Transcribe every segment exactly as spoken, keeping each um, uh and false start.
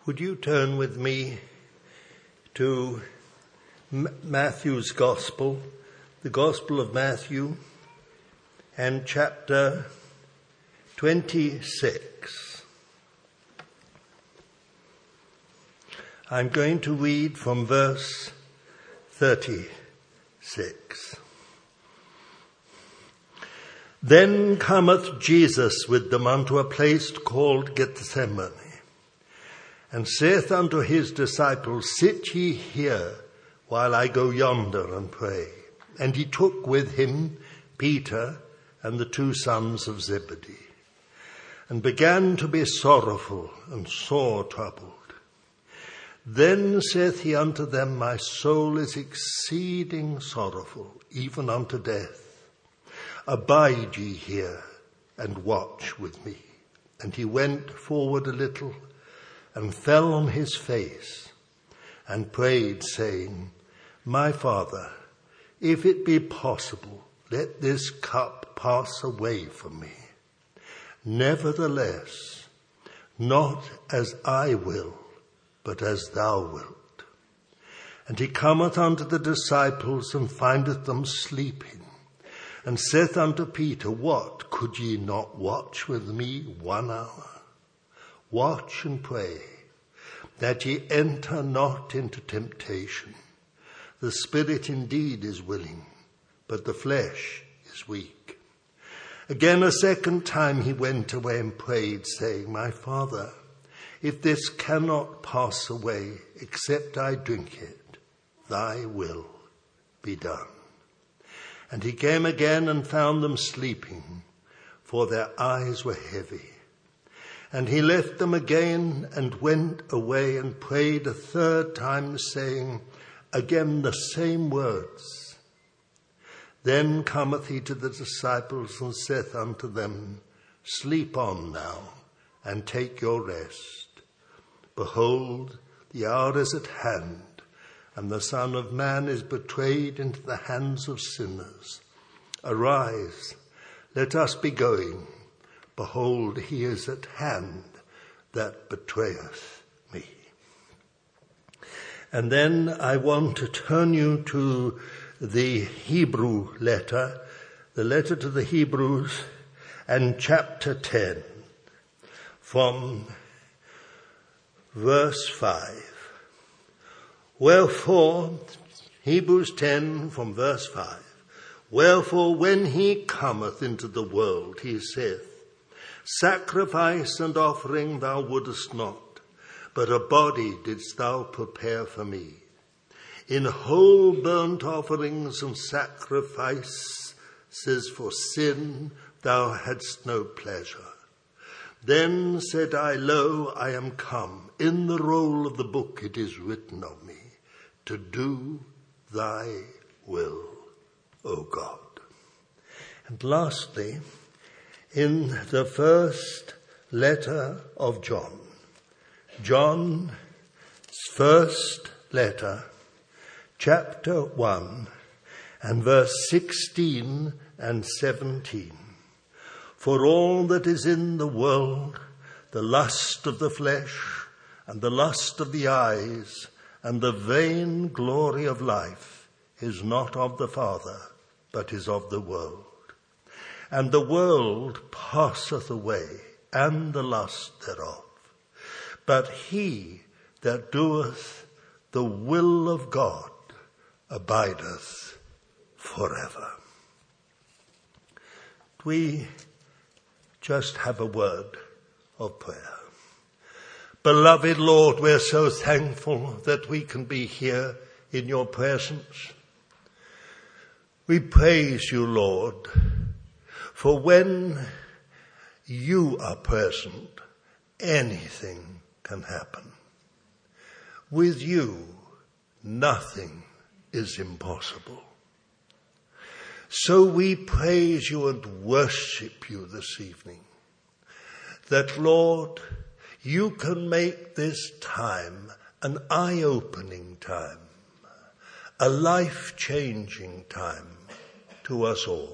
Would you turn with me to M- Matthew's Gospel, the Gospel of Matthew, and chapter twenty-six. I'm going to read from verse thirty-six. Then cometh Jesus with them unto a place called Gethsemane, and saith unto his disciples, Sit ye here, while I go yonder and pray. And he took with him Peter and the two sons of Zebedee, and began to be sorrowful and sore troubled. Then saith he unto them, My soul is exceeding sorrowful, even unto death. Abide ye here, and watch with me. And he went forward a little, and fell on his face, and prayed, saying, My Father, if it be possible, let this cup pass away from me. Nevertheless, not as I will, but as thou wilt. And he cometh unto the disciples, and findeth them sleeping, and saith unto Peter, What, could ye not watch with me one hour? Watch and pray, that ye enter not into temptation. The spirit indeed is willing, but the flesh is weak. Again a second time he went away and prayed, saying, My Father, if this cannot pass away, except I drink it, thy will be done. And he came again and found them sleeping, for their eyes were heavy. And he left them again and went away and prayed a third time, saying again the same words. Then cometh he to the disciples and saith unto them, Sleep on now, and take your rest. Behold, the hour is at hand, and the Son of Man is betrayed into the hands of sinners. Arise, let us be going. Behold, he is at hand that betrayeth me. And then I want to turn you to the Hebrew letter, the letter to the Hebrews, and chapter ten, from verse five. Wherefore, Hebrews ten from verse five, Wherefore when he cometh into the world, he saith, Sacrifice and offering thou wouldest not, but a body didst thou prepare for me. In whole burnt offerings and sacrifices for sin thou hadst no pleasure. Then said I, Lo, I am come. In the roll of the book it is written of me, to do thy will, O God. And lastly, in the first letter of John, John's first letter, chapter one, and verse sixteen and seventeen. For all that is in the world, the lust of the flesh, and the lust of the eyes, and the vain glory of life, is not of the Father, but is of the world. And the world passeth away, and the lust thereof. But he that doeth the will of God abideth forever. We just have a word of prayer. Beloved Lord, we're so thankful that we can be here in your presence. We praise you, Lord, for when you are present, anything can happen. With you, nothing is impossible. So we praise you and worship you this evening, that, Lord, you can make this time an eye-opening time, a life-changing time to us all.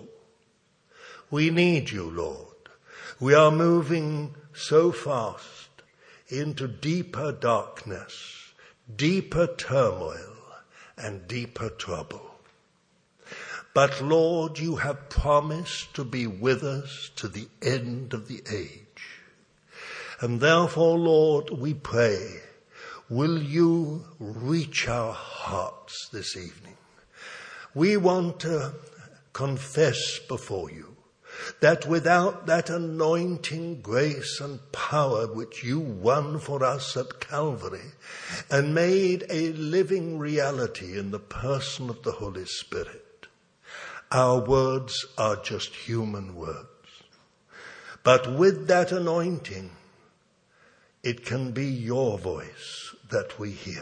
We need you, Lord. We are moving so fast into deeper darkness, deeper turmoil, and deeper trouble. But Lord, you have promised to be with us to the end of the age. And therefore, Lord, we pray, will you reach our hearts this evening? We want to confess before you that without that anointing grace and power which you won for us at Calvary and made a living reality in the person of the Holy Spirit, our words are just human words. But with that anointing, it can be your voice that we hear.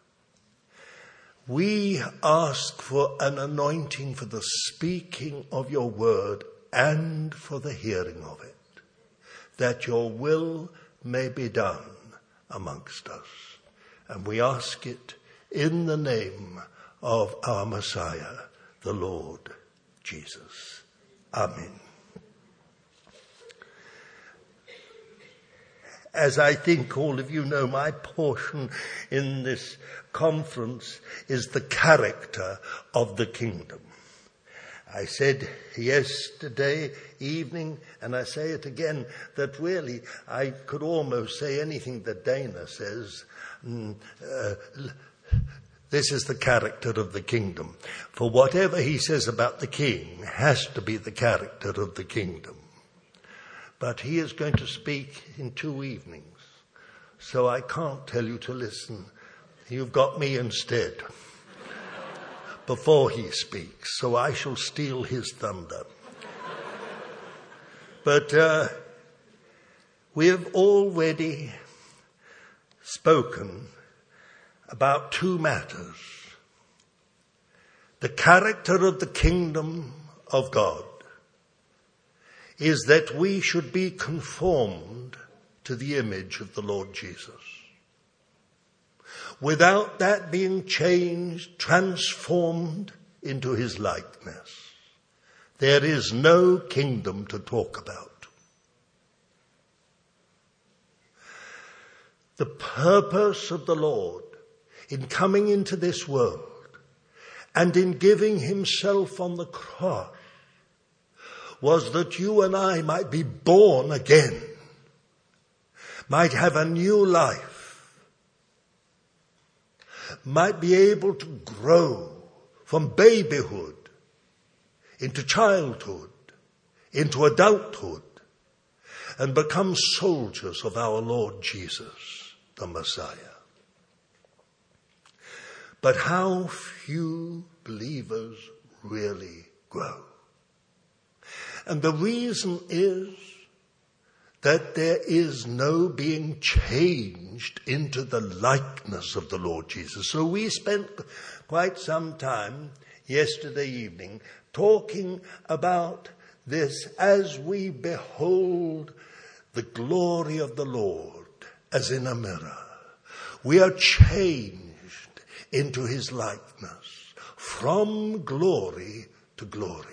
We ask for an anointing for the speaking of your word and for the hearing of it, that your will may be done amongst us. And we ask it in the name of our Messiah, the Lord Jesus. Amen. As I think all of you know, my portion in this conference is the character of the kingdom. I said yesterday evening, and I say it again, that really I could almost say anything that Dana says. Mm, uh, this is the character of the kingdom. For whatever he says about the king has to be the character of the kingdom. But he is going to speak in two evenings, so I can't tell you to listen. You've got me instead before he speaks, so I shall steal his thunder. But uh, we have already spoken about two matters. The character of the kingdom of God is that we should be conformed to the image of the Lord Jesus. Without that being changed, transformed into his likeness, there is no kingdom to talk about. The purpose of the Lord in coming into this world and in giving himself on the cross was that you and I might be born again, might have a new life, might be able to grow from babyhood into childhood, into adulthood, and become soldiers of our Lord Jesus, the Messiah. But how few believers really grow. And the reason is that there is no being changed into the likeness of the Lord Jesus. So we spent quite some time yesterday evening talking about this as we behold the glory of the Lord as in a mirror. We are changed into his likeness from glory to glory.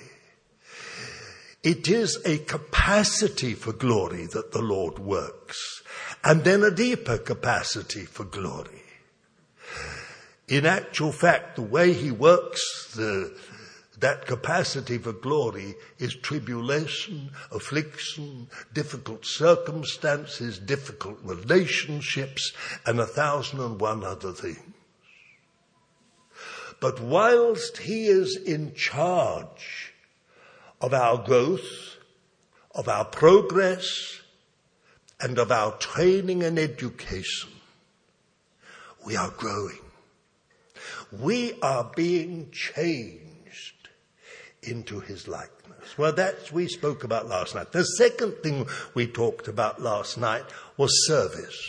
It is a capacity for glory that the Lord works, and then a deeper capacity for glory. In actual fact, the way he works the, that capacity for glory is tribulation, affliction, difficult circumstances, difficult relationships, and a thousand and one other things. But whilst he is in charge of our growth, of our progress, and of our training and education, we are growing. We are being changed into his likeness. Well, that's we spoke about last night. The second thing we talked about last night was service.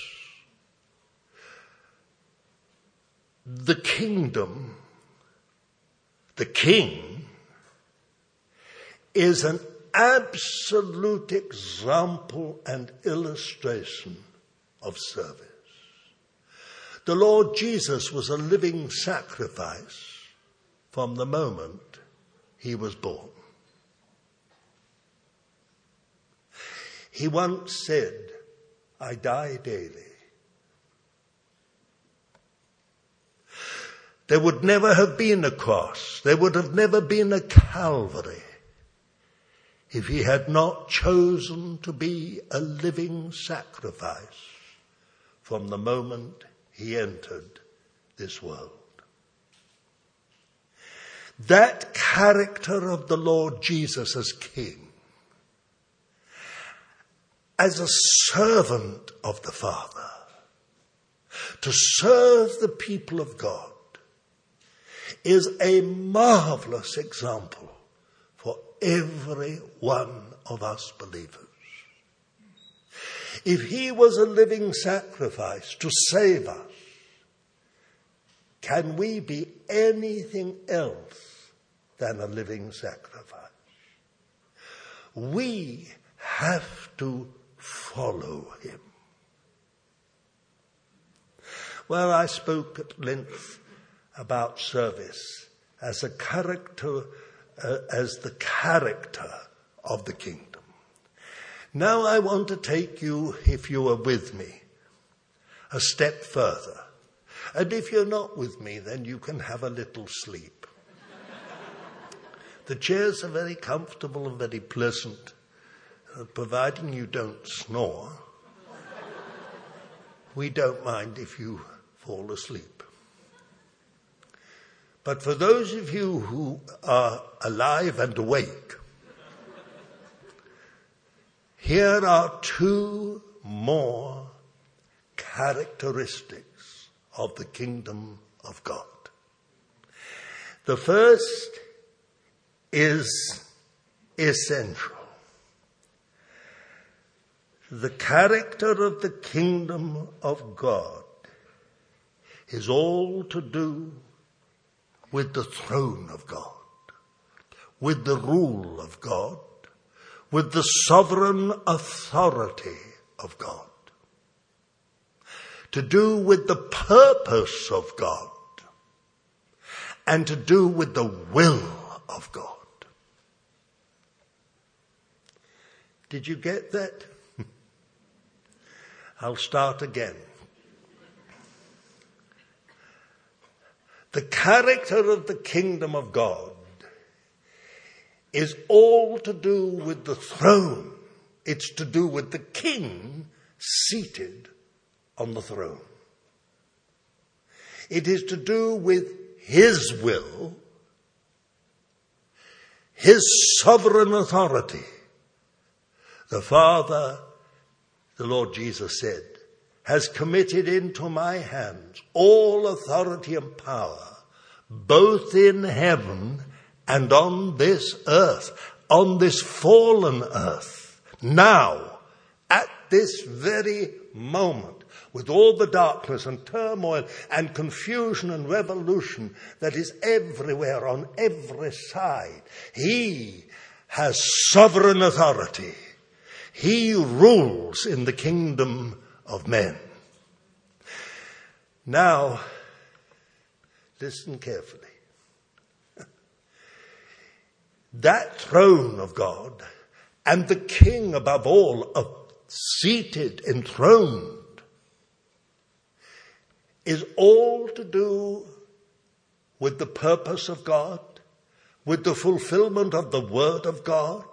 The kingdom, the king, is an absolute example and illustration of service. The Lord Jesus was a living sacrifice from the moment he was born. He once said, I die daily There would never have been a cross. There would have never been a Calvary if he had not chosen to be a living sacrifice from the moment he entered this world. That character of the Lord Jesus as King, as a servant of the Father, to serve the people of God, is a marvelous example for every one of us believers. If he was a living sacrifice to save us, can we be anything else than a living sacrifice? We have to follow him. Well, I spoke at length about service as a character, uh, as the character of the kingdom. Now I want to take you, if you are with me, a step further. And if you're not with me, then you can have a little sleep. The chairs are very comfortable and very pleasant, uh, providing you don't snore. We don't mind if you fall asleep. But for those of you who are alive and awake, here are two more characteristics of the kingdom of God. The first is essential. The character of the kingdom of God is all to do with the throne of God, with the rule of God, with the sovereign authority of God, to do with the purpose of God, and to do with the will of God. Did you get that? I'll start again. The character of the kingdom of God is all to do with the throne. It's to do with the king seated on the throne. It is to do with his will, his sovereign authority. The Father, the Lord Jesus said, has committed into my hands all authority and power, both in heaven and on this earth, on this fallen earth. Now, at this very moment, with all the darkness and turmoil and confusion and revolution that is everywhere on every side, he has sovereign authority. He rules in the kingdom of men. Now, listen carefully. That throne of God and the king above all, uh, seated, enthroned, is all to do with the purpose of God, with the fulfillment of the word of God,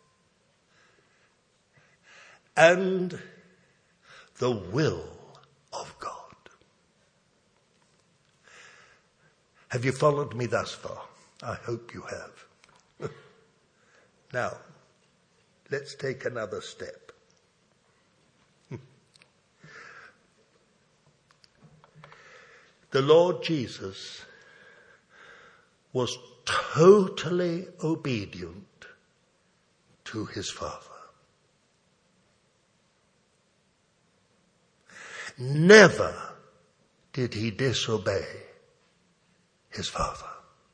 and the will of God. Have you followed me thus far? I hope you have. Now, let's take another step. The Lord Jesus was totally obedient to his Father. Never did he disobey his Father.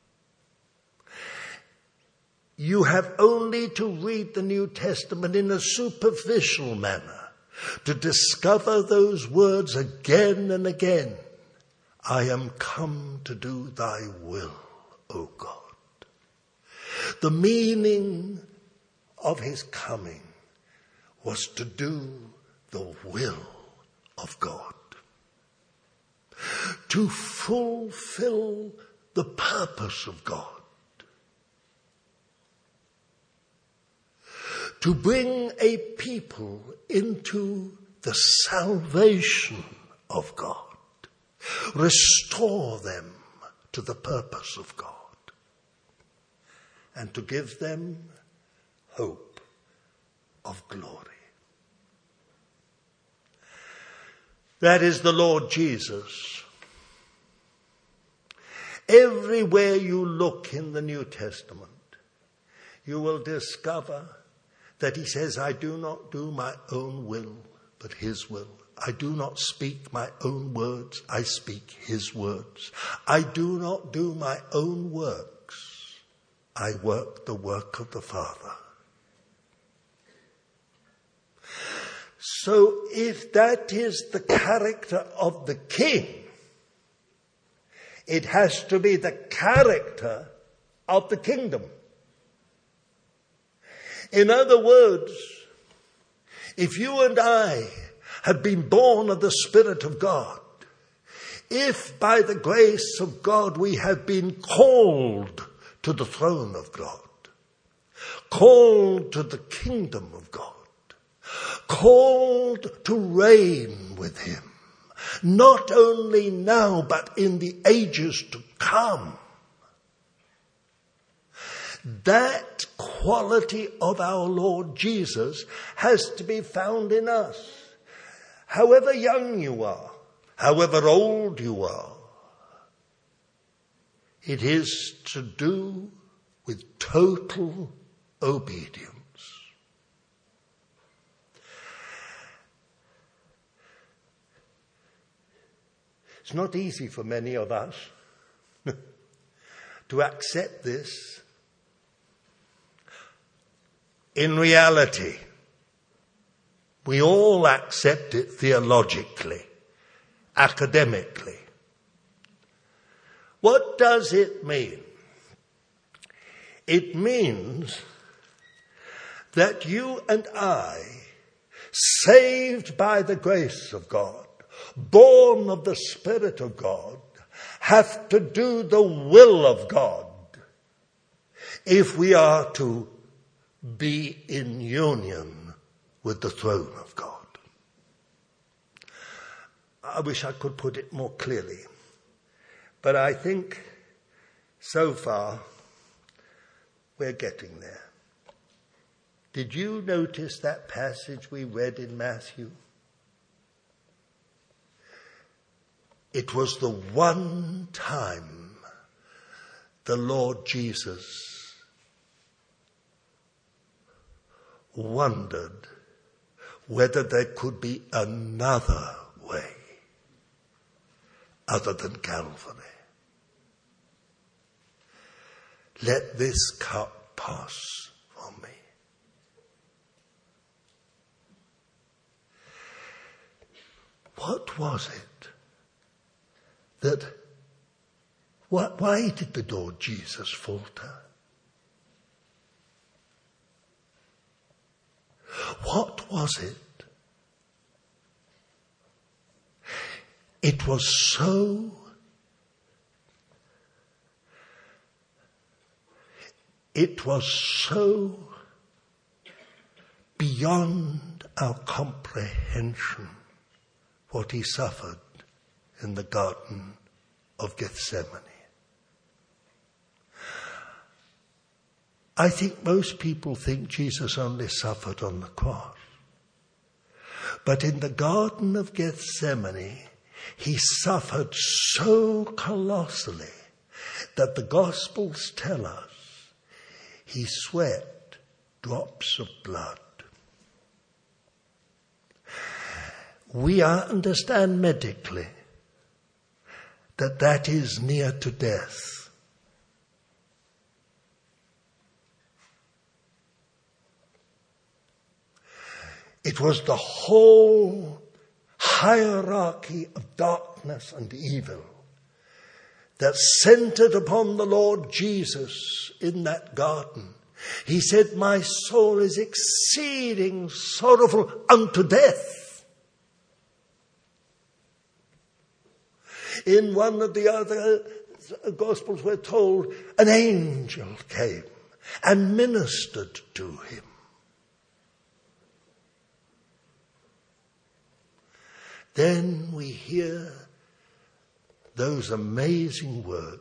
You have only to read the New Testament in a superficial manner to discover those words again and again. I am come to do thy will, O God. The meaning of his coming was to do the will of God. to fulfill the purpose of God, to bring a people into the salvation of God, restore them to the purpose of God, and to give them hope of glory. That is the Lord Jesus. Everywhere you look in the New Testament, you will discover that he says, I do not do my own will, but his will. I do not speak my own words, I speak his words. I do not do my own works, I work the work of the Father. So if that is the character of the King, it has to be the character of the kingdom. In other words, if you and I have been born of the Spirit of God, if by the grace of God we have been called to the throne of God, called to the kingdom of God, called to reign with him, not only now but in the ages to come, that quality of our Lord Jesus has to be found in us. However young you are, however old you are, it is to do with total obedience. It's not easy for many of us to accept this. In reality, we all accept it theologically, academically. What does it mean? It means that you and I, saved by the grace of God, born of the Spirit of God, have to do the will of God if we are to be in union with the throne of God. I wish I could put it more clearly, but I think so far we're getting there. Did you notice that passage we read in Matthew? It was the one time the Lord Jesus wondered whether there could be another way other than Calvary. Let this cup pass from me. What was it that, why did the Lord Jesus falter? What was it? It was so It was so beyond our comprehension what he suffered in the Garden of Gethsemane. I think most people think Jesus only suffered on the cross. But in the Garden of Gethsemane, he suffered so colossally that the Gospels tell us he sweat drops of blood. We understand medically that that is near to death. It was the whole hierarchy of darkness and evil that centered upon the Lord Jesus in that garden. He said, my soul is exceeding sorrowful unto death. In one of the other Gospels we're told an angel came and ministered to him. Then we hear those amazing words,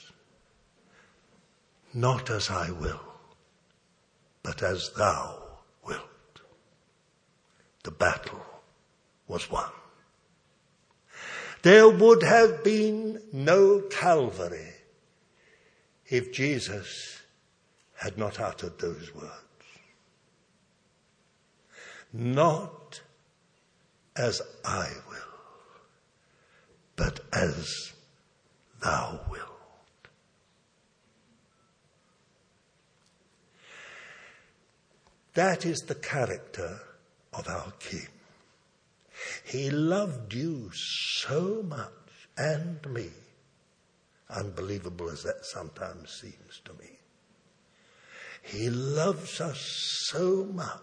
not as I will, but as thou wilt. The battle was won. There would have been no Calvary if Jesus had not uttered those words. Not as I will, but as thou wilt. That is the character of our King. He loved you so much, and me, unbelievable as that sometimes seems to me. He loves us so much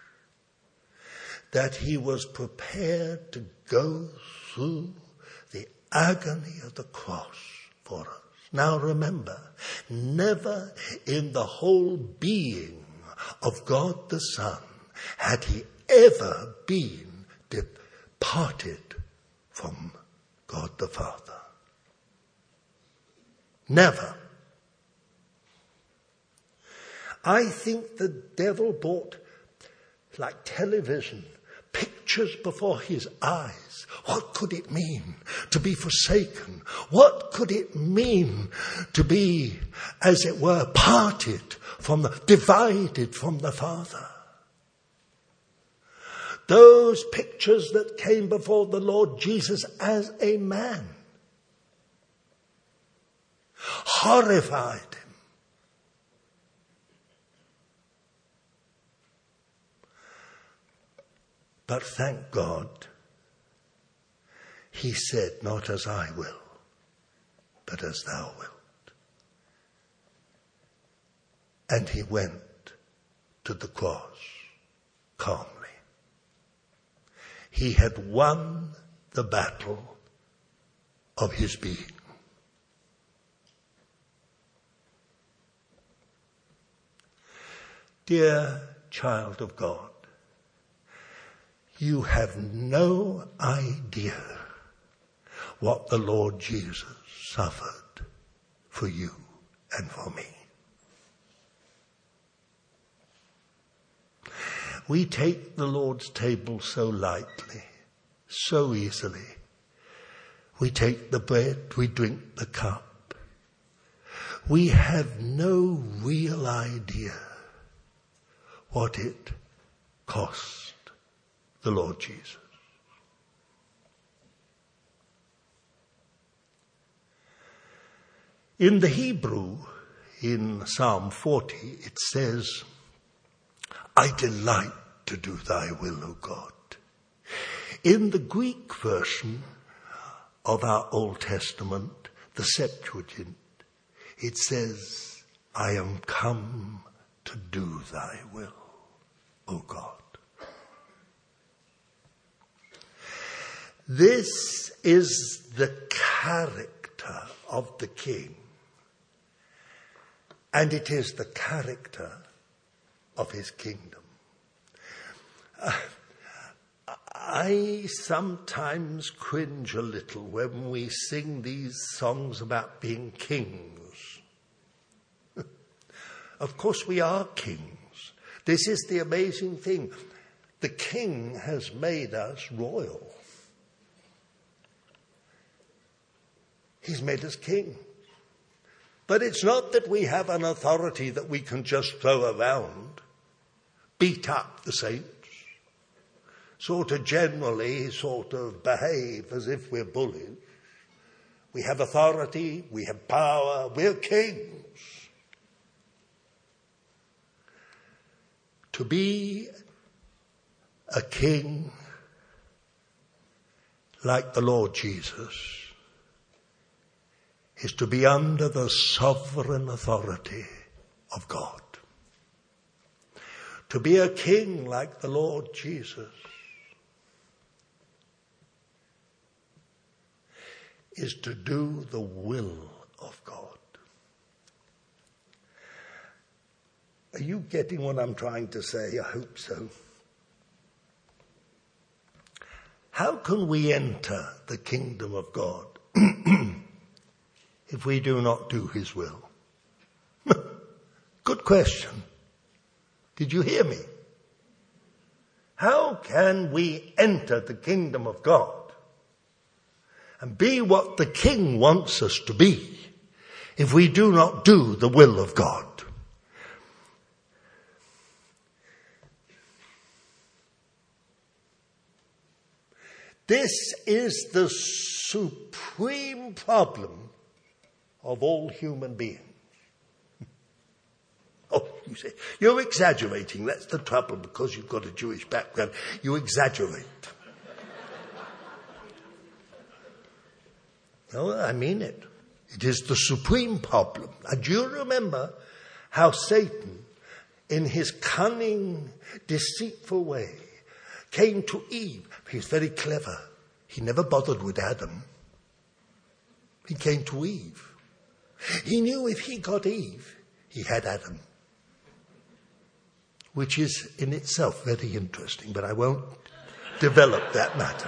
that he was prepared to go through the agony of the cross for us. Now remember, never in the whole being of God the Son had he ever been departed from God the Father. Never. I think the devil brought, like television, pictures before his eyes. What could it mean to be forsaken? What could it mean to be, as it were, parted from the, divided from the Father? Those pictures that came before the Lord Jesus as a man horrified him. But thank God, he said, not as I will, but as thou wilt. And he went to the cross calmly. He had won the battle of his being. Dear child of God, you have no idea what the Lord Jesus suffered for you and for me. We take the Lord's table so lightly, so easily. We take the bread, we drink the cup. We have no real idea what it cost the Lord Jesus. In the Hebrew, in Psalm forty, it says, I delight to do thy will, O God. In the Greek version of our Old Testament, the Septuagint, it says, I am come to do thy will, O God. This is the character of the King, and it is the character of his kingdom. Uh, I sometimes cringe a little when we sing these songs about being kings. Of course we are kings. This is the amazing thing. The King has made us royal. He's made us king. But it's not that we have an authority that we can just throw around, beat up the saints, sort of generally sort of behave as if we're bullies. We have authority, we have power, we're kings. To be a king like the Lord Jesus is to be under the sovereign authority of God. To be a king like the Lord Jesus is to do the will of God. Are you getting what I'm trying to say? I hope so. How can we enter the kingdom of God if we do not do his will? Good question. Did you hear me? How can we enter the kingdom of God and be what the King wants us to be if we do not do the will of God? This is the supreme problem of all human beings. Oh, you say, you're exaggerating. That's the trouble because you've got a Jewish background. You exaggerate. No, I mean it. It is the supreme problem. And do you remember how Satan, in his cunning, deceitful way, came to Eve? He was very clever. He never bothered with Adam. He came to Eve. He knew if he got Eve, he had Adam. Which is in itself very interesting, but I won't develop that matter.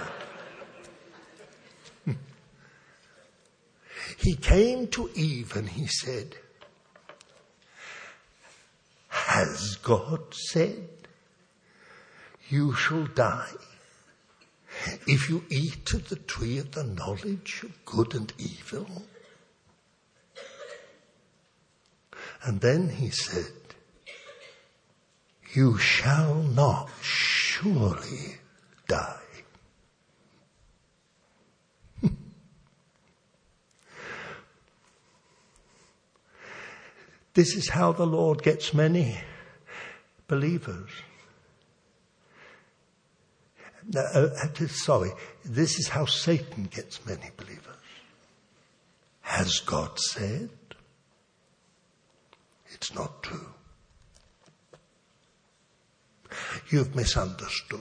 He came to Eve and he said, "Has God said, you shall die if you eat of the tree of the knowledge of good and evil?" And then he said, "You shall not surely die." This is how the Lord gets many believers. No, uh, sorry, this is how Satan gets many believers. Has God said? It's not true. You've misunderstood.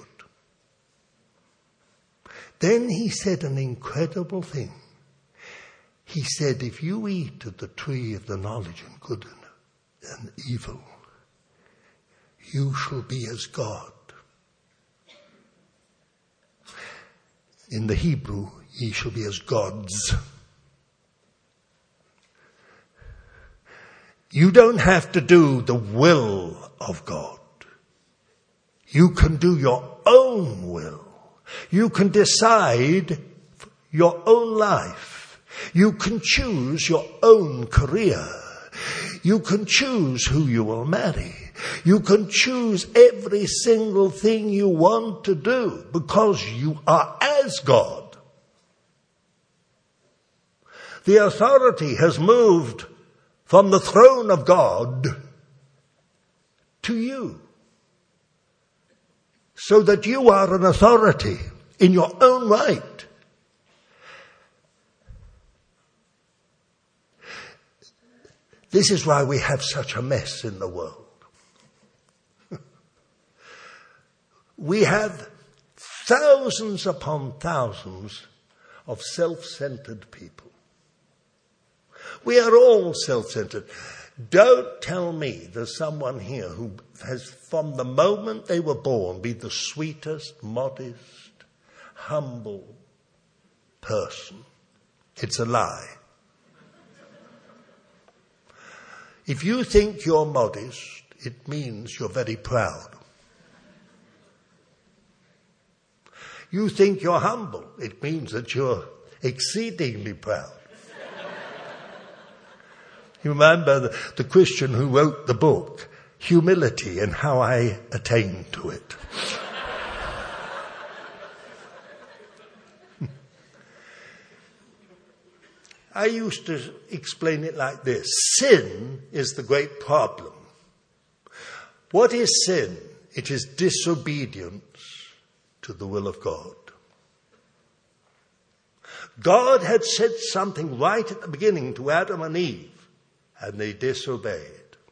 Then he said an incredible thing. He said, if you eat of the tree of the knowledge of good and and evil, you shall be as God. In the Hebrew, ye shall be as gods. You don't have to do the will of God. You can do your own will. You can decide your own life. You can choose your own career. You can choose who you will marry. You can choose every single thing you want to do because you are as God. The authority has moved from the throne of God to you, so that you are an authority in your own right. This is why we have such a mess in the world. We have thousands upon thousands of self-centered people. We are all self-centered. Don't tell me there's someone here who has, from the moment they were born, been the sweetest, modest, humble person. It's a lie. If you think you're modest, it means you're very proud. You think you're humble, it means that you're exceedingly proud. You remember the, the Christian who wrote the book, Humility and How I Attained to It. I used to explain it like this. Sin is the great problem. What is sin? It is disobedience to the will of God. God had said something right at the beginning to Adam and Eve, and they disobeyed.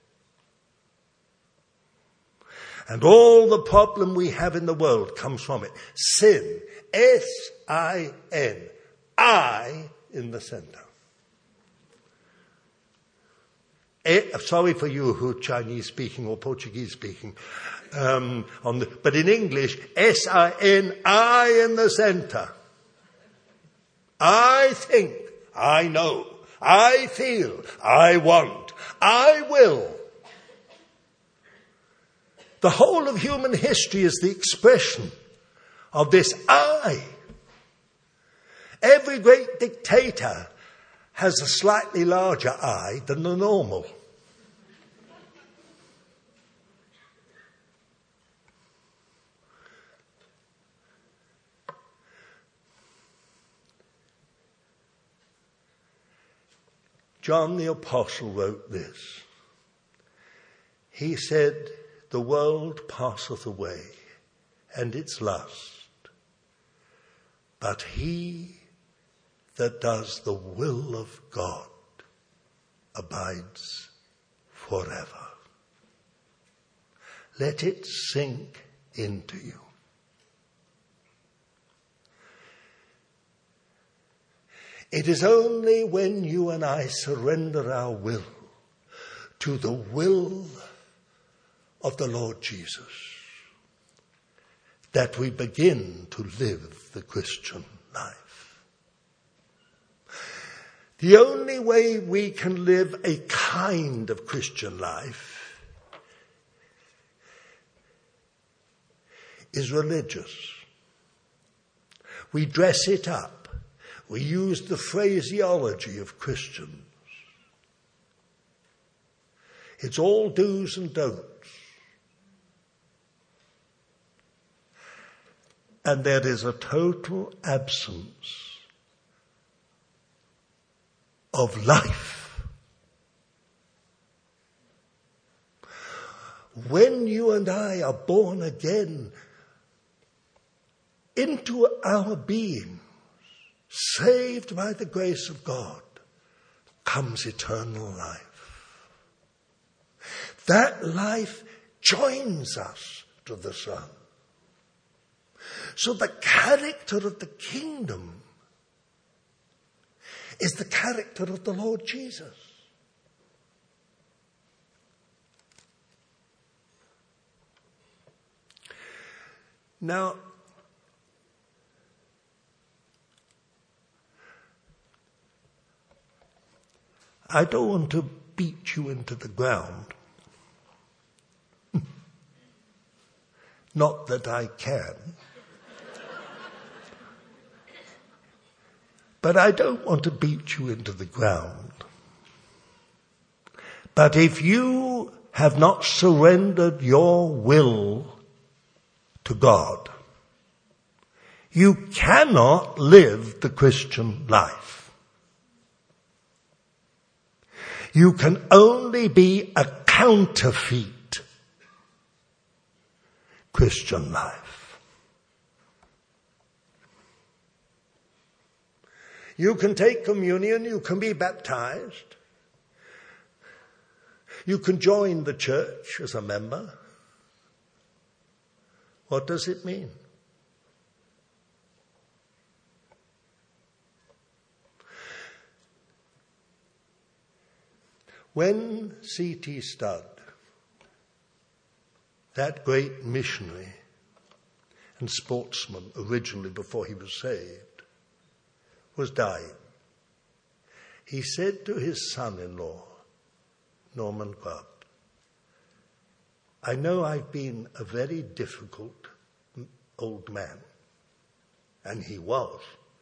And all the problem we have in the world comes from it. Sin. S I N. I in the center. Eh, sorry for you who are Chinese speaking or Portuguese speaking. Um, on the, but in English, S I N, I in the center. I think, I know, I feel, I want, I will. The whole of human history is the expression of this I. Every great dictator has a slightly larger I than the normal. John the Apostle wrote this. He said, "The world passeth away, and its lust, but he that does the will of God abides forever." Let it sink into you. It is only when you and I surrender our will to the will of the Lord Jesus that we begin to live the Christian life. The only way we can live a kind of Christian life is religious. We dress it up. We use the phraseology of Christians. It's all do's and don'ts. And there is a total absence of life. When you and I are born again into our being, saved by the grace of God, comes eternal life. That life joins us to the Son. So the character of the kingdom is the character of the Lord Jesus. Now, I don't want to beat you into the ground. Not that I can. But I don't want to beat you into the ground. But if you have not surrendered your will to God, you cannot live the Christian life. You can only be a counterfeit Christian life. You can take communion, you can be baptized, you can join the church as a member. What does it mean? When C T Studd, that great missionary and sportsman originally before he was saved, was dying, he said to his son-in-law, Norman Grubb, "I know I've been a very difficult old man," and he was.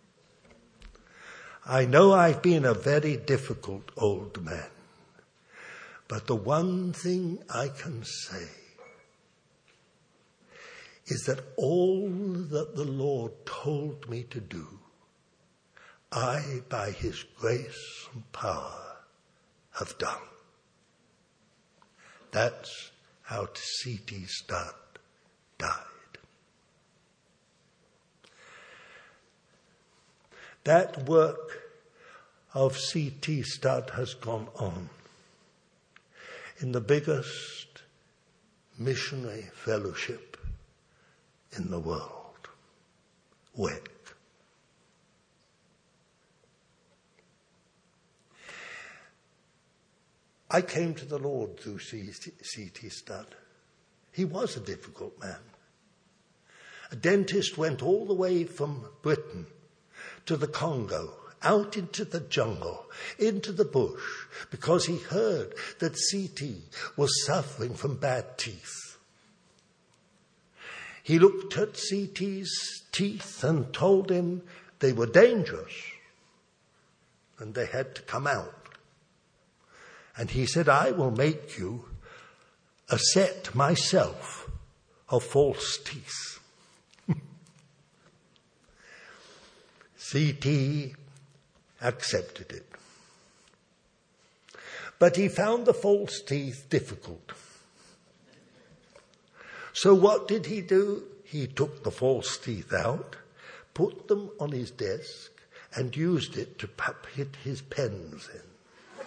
"I know I've been a very difficult old man. But the one thing I can say is that all that the Lord told me to do, I, by his grace and power, have done." That's how C T Studd died. That work of C T Studd has gone on in the biggest missionary fellowship in the world, W E C. I came to the Lord through C T Studd. He was a difficult man. A dentist went all the way from Britain to the Congo, out into the jungle, into the bush, because he heard that C T was suffering from bad teeth. He looked at C T's teeth and told him they were dangerous and they had to come out. And he said, I will make you a set myself of false teeth. C T accepted it. But he found the false teeth difficult. So what did he do? He took the false teeth out, put them on his desk, and used it to put his pens in.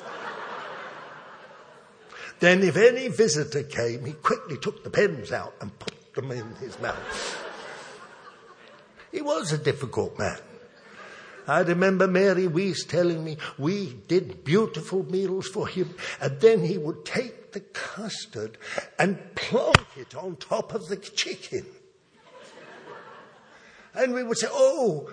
Then if any visitor came, he quickly took the pens out and put them in his mouth. He was a difficult man. I remember Mary Weiss telling me we did beautiful meals for him, and then he would take the custard and plonk it on top of the chicken. And we would say, oh,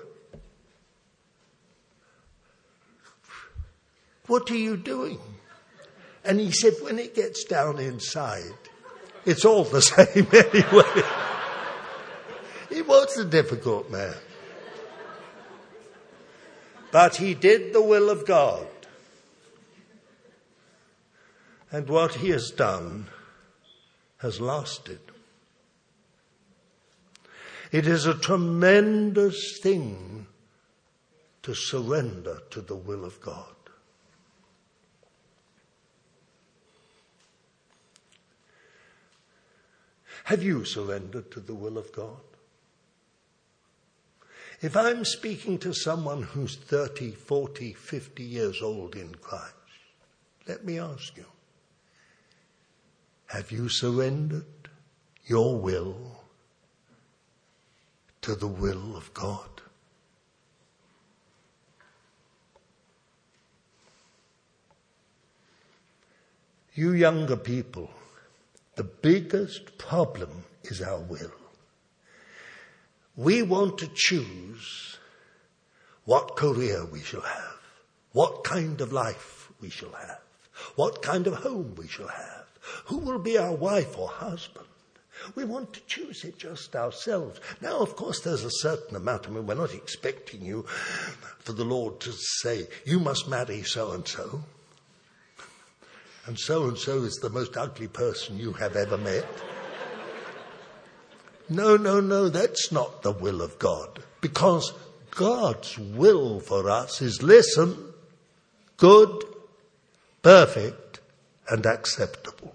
what are you doing? And he said, when it gets down inside, it's all the same anyway. He was a difficult man. But he did the will of God. And what he has done has lasted. It is a tremendous thing to surrender to the will of God. Have you surrendered to the will of God? If I'm speaking to someone who's thirty, forty, fifty years old in Christ, let me ask you, have you surrendered your will to the will of God? You younger people, the biggest problem is our will. We want to choose what career we shall have, what kind of life we shall have, what kind of home we shall have, who will be our wife or husband. We want to choose it just ourselves. Now, of course, there's a certain amount. I mean, we're not expecting you for the Lord to say, you must marry so-and-so. And so-and-so is the most ugly person you have ever met. No, no, no, that's not the will of God. Because God's will for us is, listen, good, perfect, and acceptable.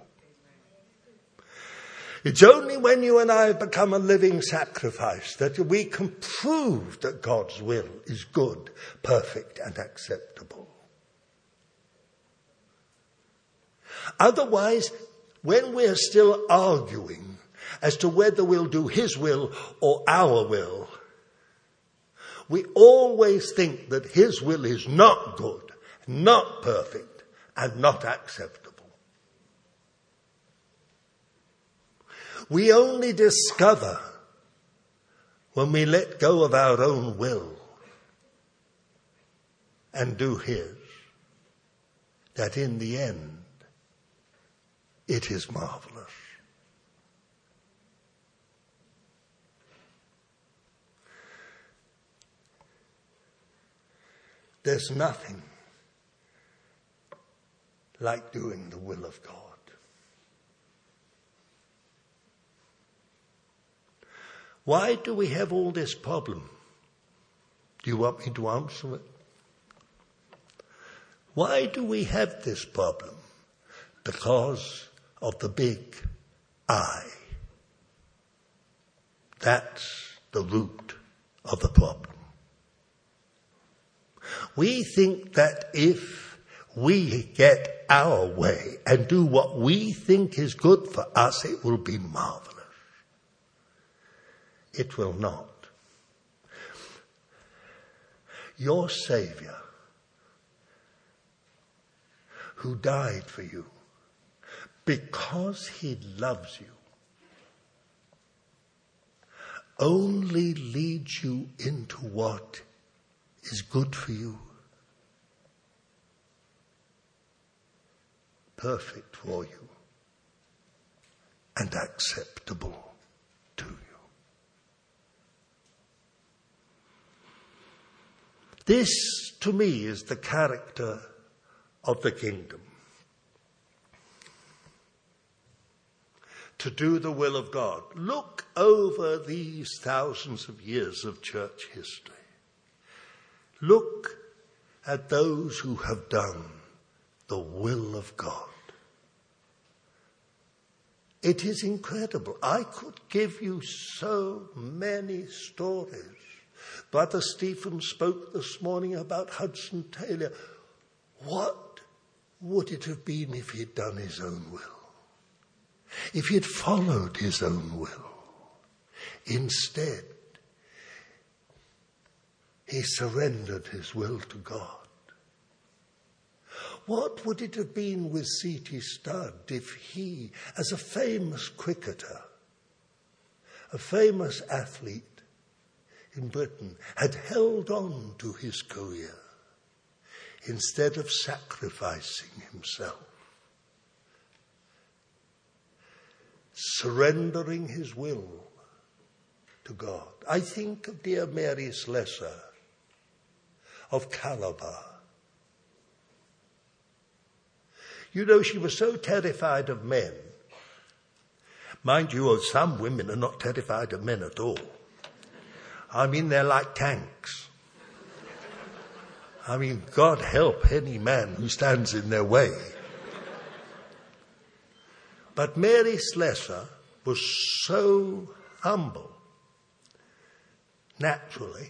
It's only when you and I become a living sacrifice that we can prove that God's will is good, perfect, and acceptable. Otherwise, when we're still arguing as to whether we'll do his will or our will, we always think that his will is not good, not perfect, and not acceptable. We only discover when we let go of our own will and do his, that in the end, it is marvelous. There's nothing like doing the will of God. Why do we have all this problem? Do you want me to answer it? Why do we have this problem? Because of the big I. That's the root of the problem. We think that if we get our way and do what we think is good for us, it will be marvelous. It will not. Your Savior, who died for you, because he loves you, only leads you into what is good for you, perfect for you, and acceptable to you. This, to me, is the character of the kingdom. To do the will of God. Look over these thousands of years of church history. Look at those who have done the will of God. It is incredible. I could give you so many stories. Brother Stephen spoke this morning about Hudson Taylor. What would it have been if he'd done his own will? If he'd followed his own will? Instead, he surrendered his will to God. What would it have been with C T Studd if he, as a famous cricketer, a famous athlete in Britain, had held on to his career instead of sacrificing himself, surrendering his will to God? I think of dear Mary Slessor of Calabar. You know, she was so terrified of men. Mind you, some women are not terrified of men at all. I mean, they're like tanks. I mean, God help any man who stands in their way. But Mary Slessor was so humble, naturally,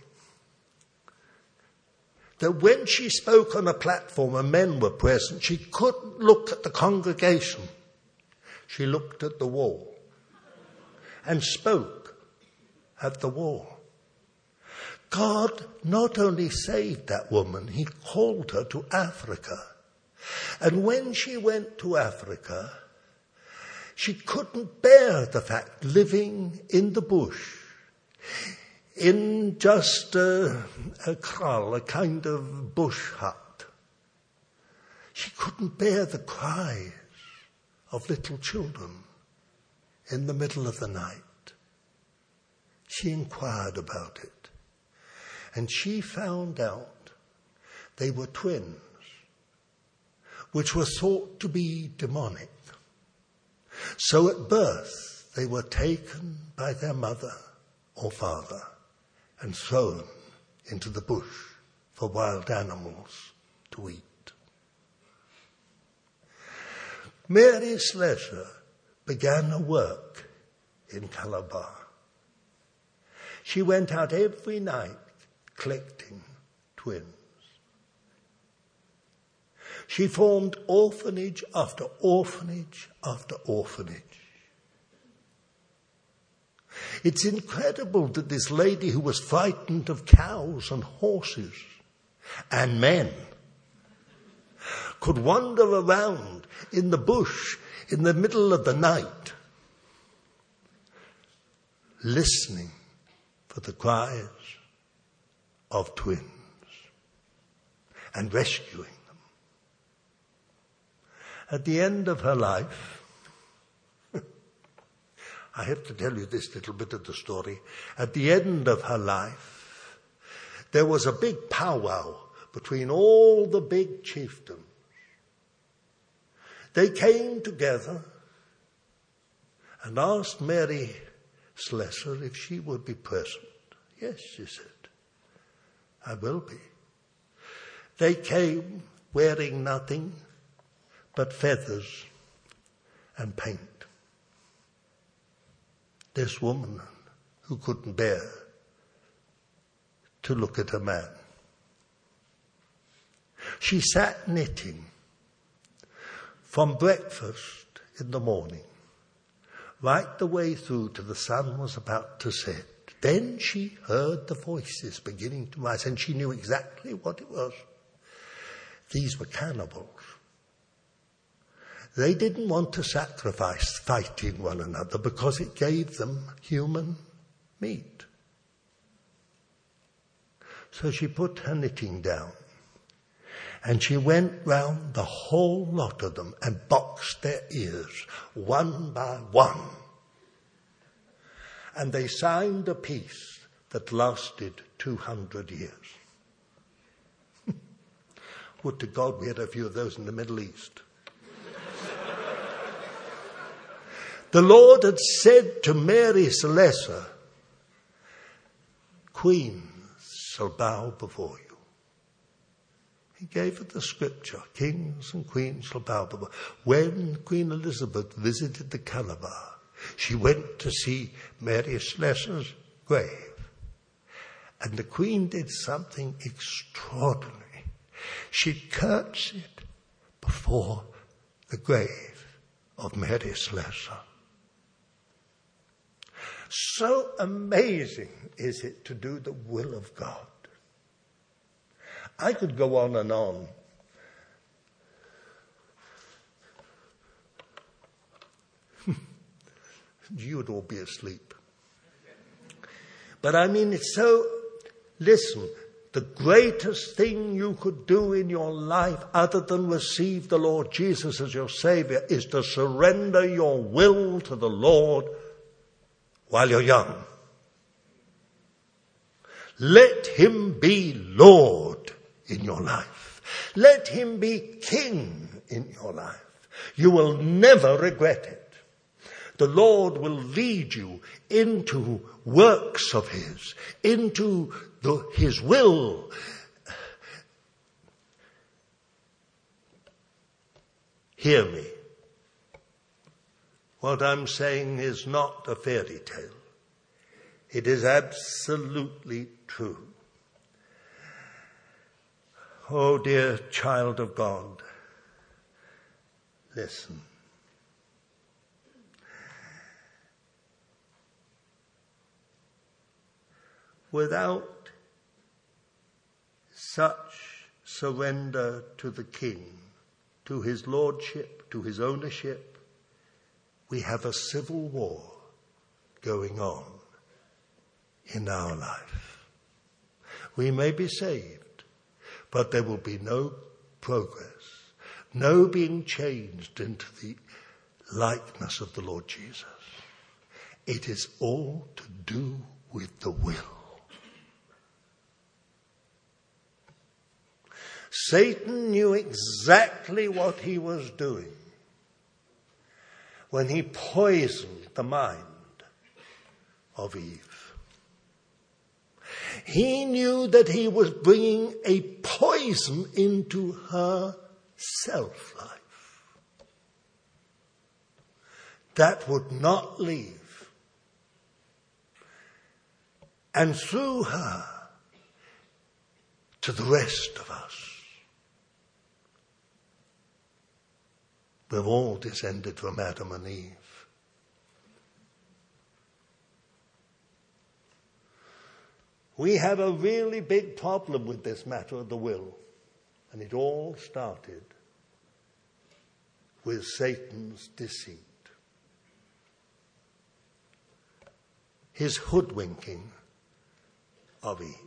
that when she spoke on a platform and men were present, she couldn't look at the congregation. She looked at the wall and spoke at the wall. God not only saved that woman, he called her to Africa. And when she went to Africa, she couldn't bear the fact, living in the bush, in just a, a kraal, a kind of bush hut. She couldn't bear the cries of little children in the middle of the night. She inquired about it, and she found out they were twins, which were thought to be demonic. So at birth, they were taken by their mother or father and thrown into the bush for wild animals to eat. Mary Slessor began her work in Calabar. She went out every night collecting twins. She formed orphanage after orphanage after orphanage. It's incredible that this lady who was frightened of cows and horses and men could wander around in the bush in the middle of the night, listening for the cries of twins and rescuing them. At the end of her life, I have to tell you this little bit of the story. At the end of her life, there was a big powwow between all the big chieftains. They came together and asked Mary Slessor if she would be present. Yes, she said, I will be. They came wearing nothing but feathers and paint. This woman who couldn't bear to look at a man. She sat knitting from breakfast in the morning right the way through till the sun was about to set. Then she heard the voices beginning to rise, and she knew exactly what it was. These were cannibals. They didn't want to sacrifice fighting one another because it gave them human meat. So she put her knitting down and she went round the whole lot of them and boxed their ears one by one. And they signed a peace that lasted two hundred years. Would to God we had a few of those in the Middle East. The Lord had said to Mary Slessor, queens shall bow before you. He gave her the scripture, kings and queens shall bow before you. When Queen Elizabeth visited the Calabar, she went to see Mary Slessor's grave. And the Queen did something extraordinary. She curtsied before the grave of Mary Slessor. So amazing is it to do the will of God. I could go on and on. You would all be asleep. But I mean, it's so, listen, the greatest thing you could do in your life other than receive the Lord Jesus as your Savior is to surrender your will to the Lord while you're young. Let him be Lord in your life. Let him be King in your life. You will never regret it. The Lord will lead you into works of his, into the, his will. Hear me. What I'm saying is not a fairy tale. It is absolutely true. Oh, dear child of God, listen. Without such surrender to the King, to his lordship, to his ownership, we have a civil war going on in our life. We may be saved, but there will be no progress, no being changed into the likeness of the Lord Jesus. It is all to do with the will. Satan knew exactly what he was doing when he poisoned the mind of Eve. He knew that he was bringing a poison into her self-life that would not leave. And through her to the rest of us. We've all descended from Adam and Eve. We have a really big problem with this matter of the will. And it all started with Satan's deceit. His hoodwinking of Eve.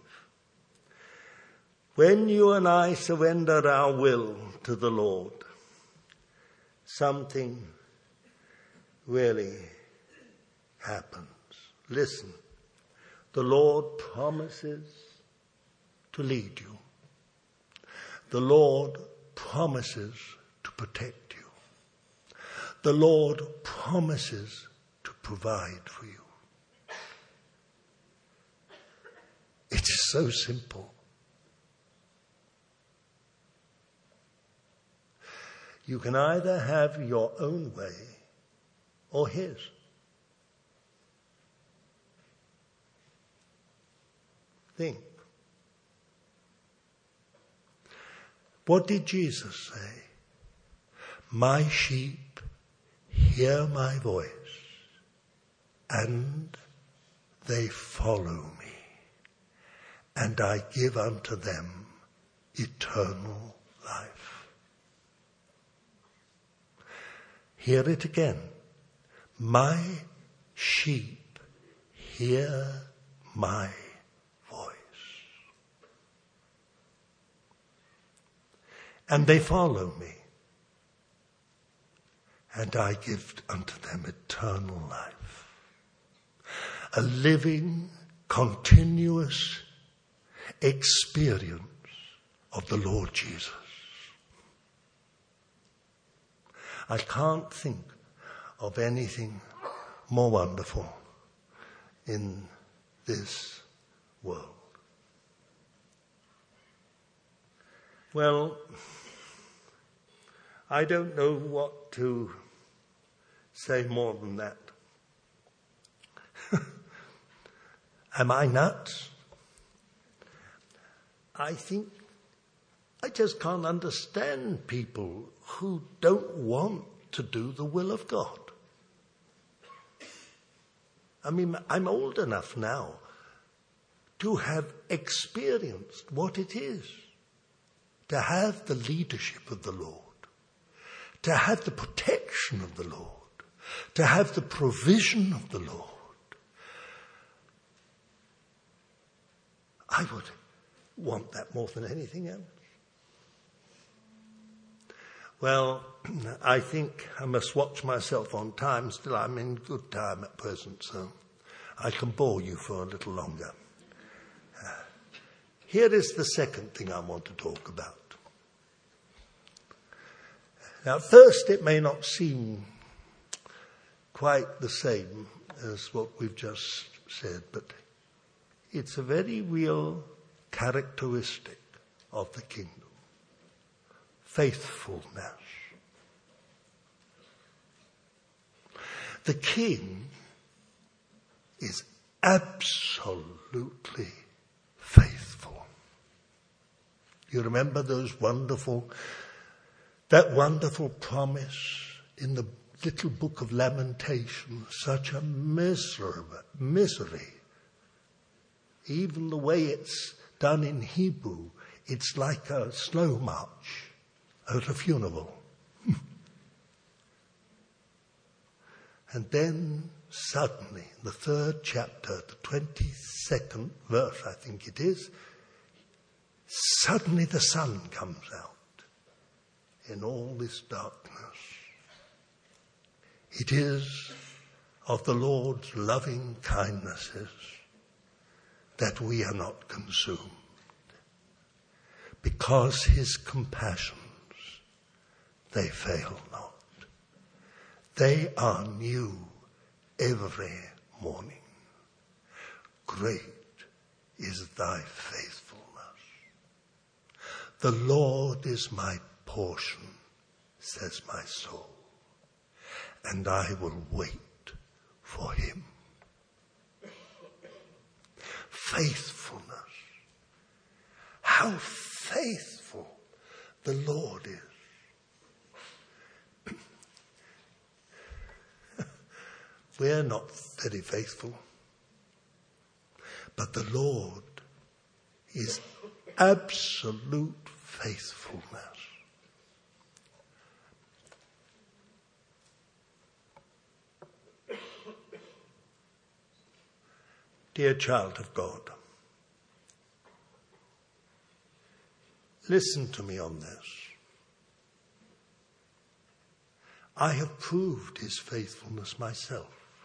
When you and I surrender our will to the Lord, something really happens. Listen, the Lord promises to lead you. The Lord promises to protect you. The Lord promises to provide for you. It is so simple. You can either have your own way or his. Think. What did Jesus say? My sheep hear my voice, and they follow me, and I give unto them eternal life. Hear it again. My sheep hear my voice. And they follow me. And I give unto them eternal life. A living, continuous experience of the Lord Jesus. I can't think of anything more wonderful in this world. Well, I don't know what to say more than that. Am I nuts? I think I just can't understand people who don't want to do the will of God. I mean, I'm old enough now to have experienced what it is to have the leadership of the Lord, to have the protection of the Lord, to have the provision of the Lord. I would want that more than anything else. Well, I think I must watch myself on time. Still, I'm in good time at present, so I can bore you for a little longer. Uh, here is the second thing I want to talk about. Now, at first, it may not seem quite the same as what we've just said, but it's a very real characteristic of the kingdom. Faithfulness. The king is absolutely faithful. You remember those wonderful, that wonderful promise in the little book of Lamentations, such a miserable, misery. Even the way it's done in Hebrew, it's like a slow march at a funeral. And then suddenly, in the third chapter, the twenty-second verse, I think it is, suddenly the sun comes out in all this darkness. It is of the Lord's loving kindnesses that we are not consumed, because his compassions, they fail not. They are new every morning. Great is thy faithfulness. The Lord is my portion, says my soul, and I will wait for him. Faithfulness. How faithful the Lord is. We're not very faithful, but the Lord is absolute faithfulness. Dear child of God, listen to me on this. I have proved his faithfulness myself.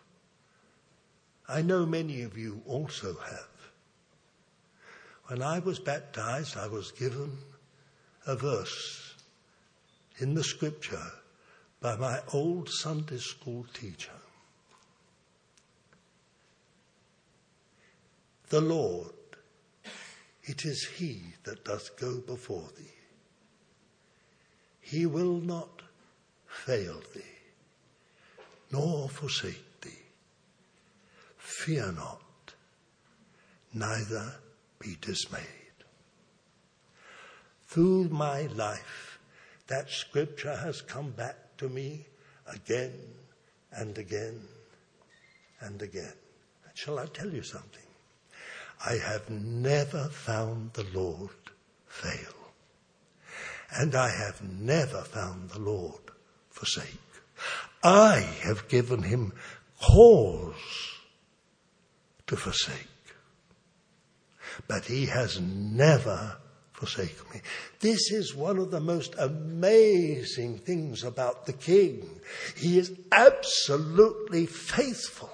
I know many of you also have. When I was baptized, I was given a verse in the scripture by my old Sunday school teacher. The Lord, it is he that doth go before thee. He will not fail thee, nor forsake thee. Fear not, neither be dismayed. Through my life, that scripture has come back to me again and again and again. And shall I tell you something? I have never found the Lord fail. And I have never found the Lord forsake. I have given him cause to forsake. But he has never forsaken me. This is one of the most amazing things about the King. He is absolutely faithful.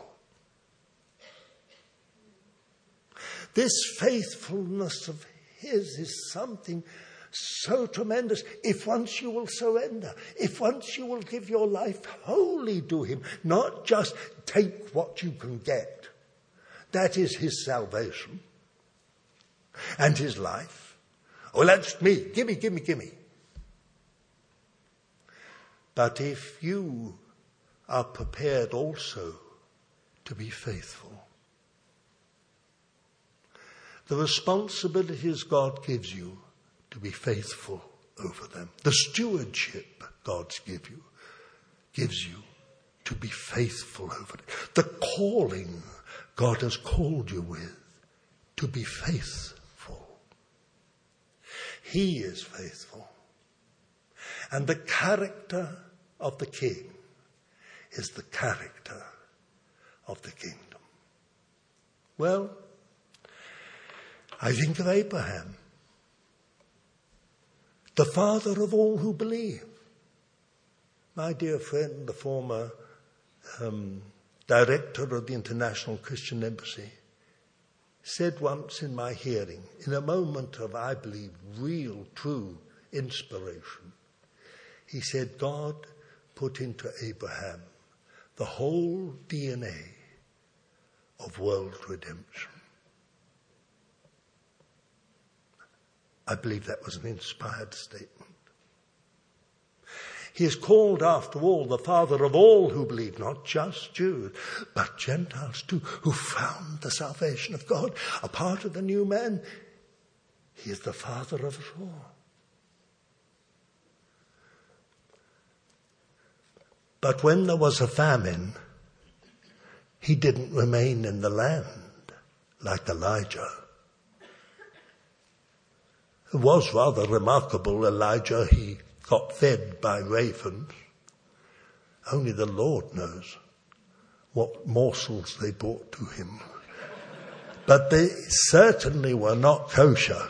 This faithfulness of his is something so tremendous. If once you will surrender, if once you will give your life wholly to him, not just take what you can get. That is his salvation and his life. Oh, that's me. Gimme, gimme, gimme. But if you are prepared also to be faithful, the responsibilities God gives you to be faithful over them, the stewardship God gives you, gives you to be faithful over it, the calling God has called you with to be faithful. He is faithful. And the character of the King is the character of the kingdom. Well, I think of Abraham, the father of all who believe. My dear friend, the former um, director of the International Christian Embassy, said once in my hearing, in a moment of, I believe, real, true inspiration, he said, God put into Abraham the whole D N A of world redemption. I believe that was an inspired statement. He is called, after all, the father of all who believe, not just Jews, but Gentiles too, who found the salvation of God, a part of the new man. He is the father of us all. But when there was a famine, he didn't remain in the land like Elijah. It was rather remarkable, Elijah, he got fed by ravens. Only the Lord knows what morsels they brought to him. But they certainly were not kosher.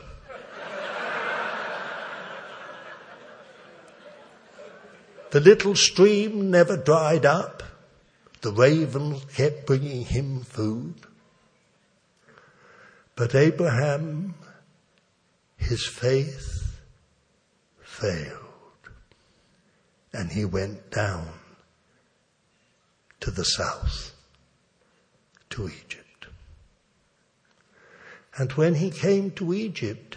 The little stream never dried up. The ravens kept bringing him food. But Abraham, his faith failed. And he went down to the south, to Egypt. And when he came to Egypt,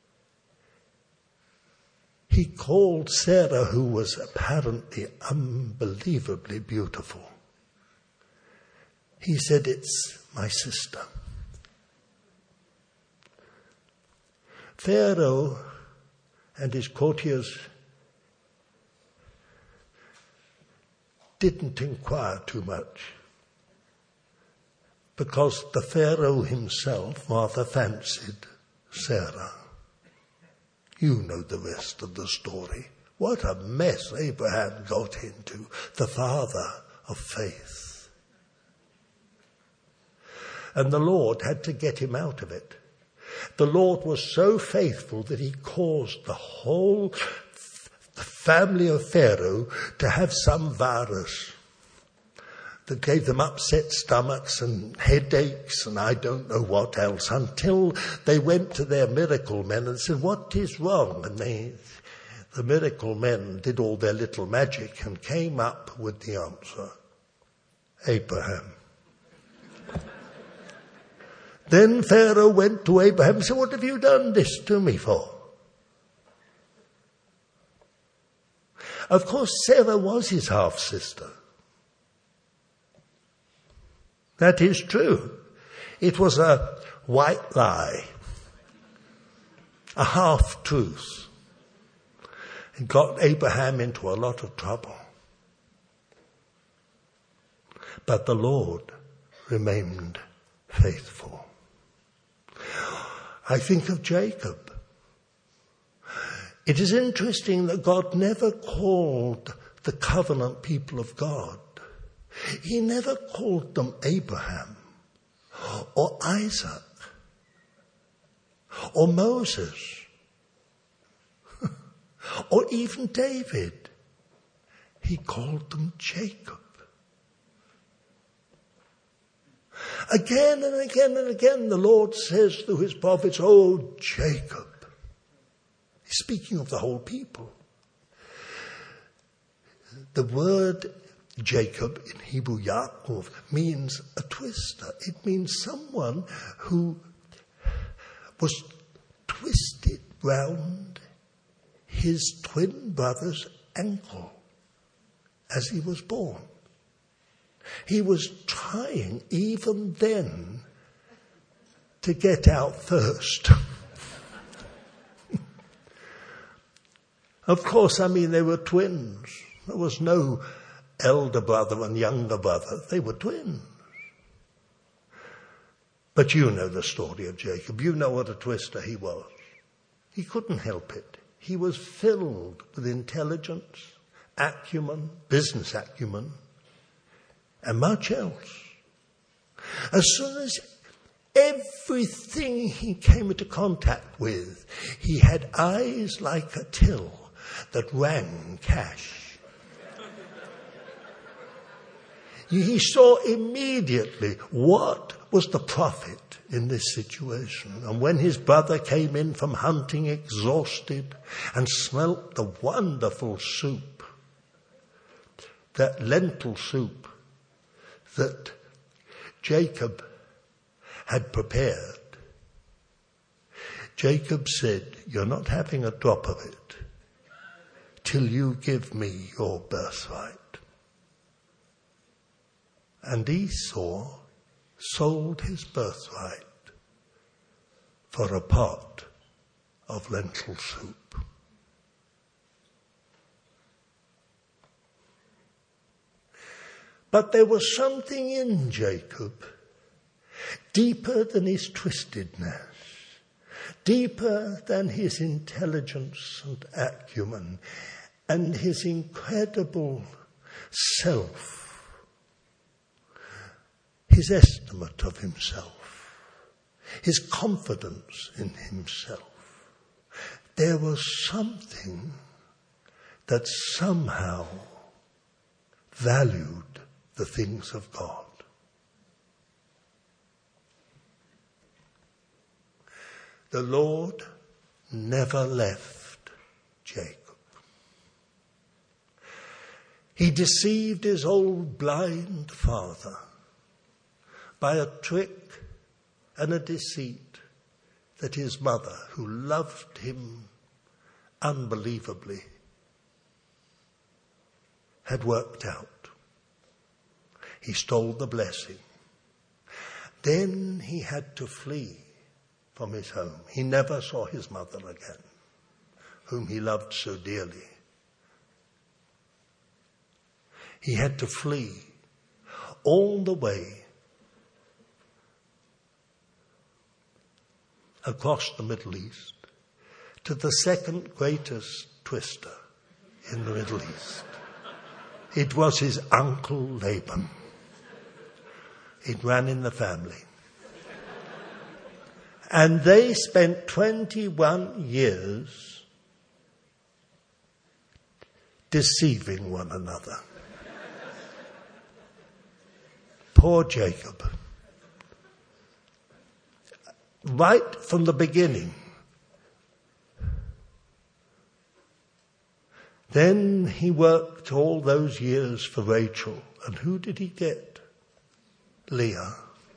he called Sarah, who was apparently unbelievably beautiful. He said, "It's my sister." Pharaoh and his courtiers didn't inquire too much, because the Pharaoh himself rather fancied Sarah. You know the rest of the story. What a mess Abraham got into, the father of faith. And the Lord had to get him out of it. The Lord was so faithful that he caused the whole the family of Pharaoh to have some virus that gave them upset stomachs and headaches and I don't know what else, until they went to their miracle men and said, "What is wrong?" And they, the miracle men did all their little magic and came up with the answer: Abraham. Then Pharaoh went to Abraham and said, "What have you done this to me for?" Of course, Sarah was his half-sister. That is true. It was a white lie, a half-truth. It got Abraham into a lot of trouble. But the Lord remained faithful. I think of Jacob. It is interesting that God never called the covenant people of God. He never called them Abraham or Isaac or Moses or even David. He called them Jacob. Again and again and again the Lord says through his prophets, "Oh, Jacob." He's speaking of the whole people. The word Jacob in Hebrew, Yaakov, means a twister. It means someone who was twisted round his twin brother's ankle as he was born. He was trying even then to get out first. Of course, I mean, they were twins. There was no elder brother and younger brother. They were twins. But you know the story of Jacob. You know what a twister he was. He couldn't help it. He was filled with intelligence, acumen, business acumen, and much else. As soon as everything he came into contact with, he had eyes like a till that rang cash. He saw immediately what was the profit in this situation. And when his brother came in from hunting exhausted and smelt the wonderful soup, that lentil soup that Jacob had prepared, Jacob said, "You're not having a drop of it till you give me your birthright." And Esau sold his birthright for a pot of lentil soup. But there was something in Jacob deeper than his twistedness, deeper than his intelligence and acumen, and his incredible self, his estimate of himself, his confidence in himself. There was something that somehow valued the things of God. The Lord never left Jacob. He deceived his old blind father by a trick and a deceit that his mother, who loved him unbelievably, had worked out. He stole the blessing. Then he had to flee from his home. He never saw his mother again, whom he loved so dearly. He had to flee all the way across the Middle East to the second greatest twister in the Middle East. It was his uncle Laban. It ran in the family. And they spent twenty-one years deceiving one another. Poor Jacob. Right from the beginning. Then he worked all those years for Rachel. And who did he get? Leah.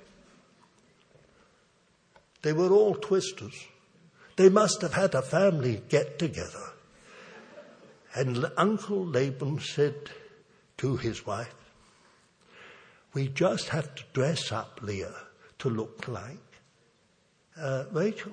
They were all twisters. They must have had a family get-together. And Uncle Laban said to his wife, "We just have to dress up Leah to look like uh, Rachel.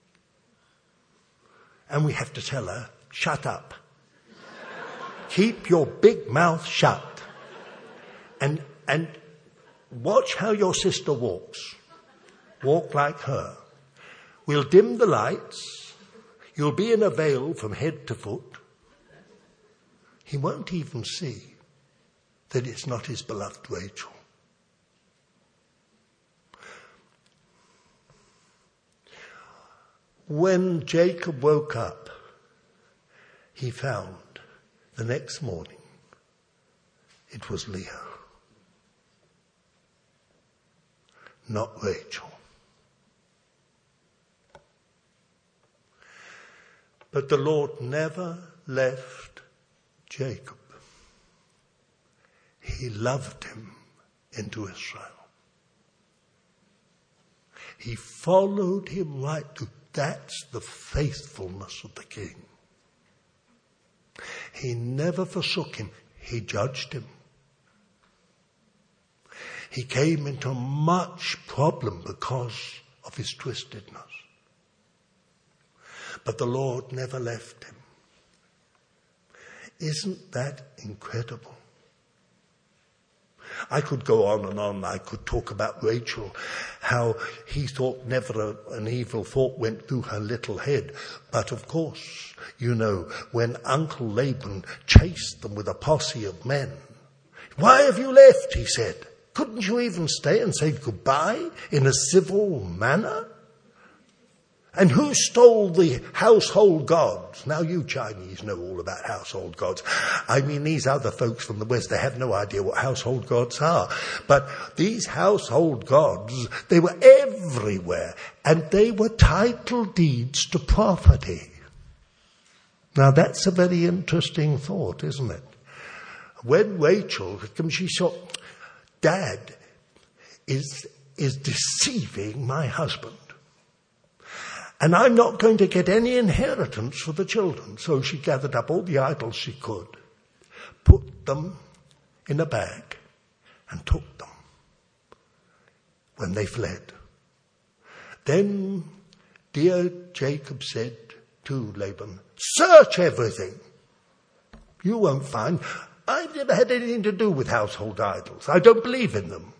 And we have to tell her, shut up. Keep your big mouth shut. And, and watch how your sister walks. Walk like her. We'll dim the lights. You'll be in a veil from head to foot." he won't even see that it's not his beloved Rachel. When Jacob woke up, he found the next morning it was Leah, not Rachel. But the Lord never left Jacob. He loved him into Israel. He followed him right through. That's the faithfulness of the king. He never forsook him. He judged him. He came into much problem because of his twistedness. But the Lord never left him. Isn't that incredible? I could go on and on. I could talk about Rachel, how he thought never a, an evil thought went through her little head. But of course, you know, when Uncle Laban chased them with a posse of men, "Why have you left?" he said. "Couldn't you even stay and say goodbye in a civil manner? And who stole the household gods?" Now you Chinese know all about household gods. I mean, these other folks from the West, they have no idea what household gods are. But these household gods, they were everywhere. And they were title deeds to property. Now that's a very interesting thought, isn't it? When Rachel, she saw, Dad is, is deceiving my husband. And I'm not going to get any inheritance for the children. So she gathered up all the idols she could, put them in a bag, and took them when they fled. Then dear Jacob said to Laban, "Search everything. You won't find. I've never had anything to do with household idols. I don't believe in them."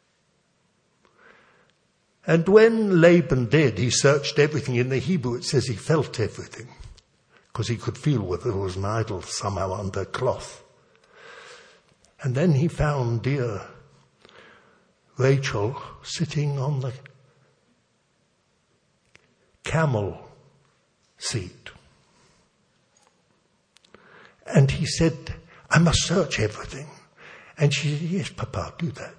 And when Laban did, he searched everything. In the Hebrew it says he felt everything, because he could feel whether there was an idol somehow under cloth. And then he found dear Rachel sitting on the camel seat. And he said, "I must search everything." And she said, "Yes, Papa, do that.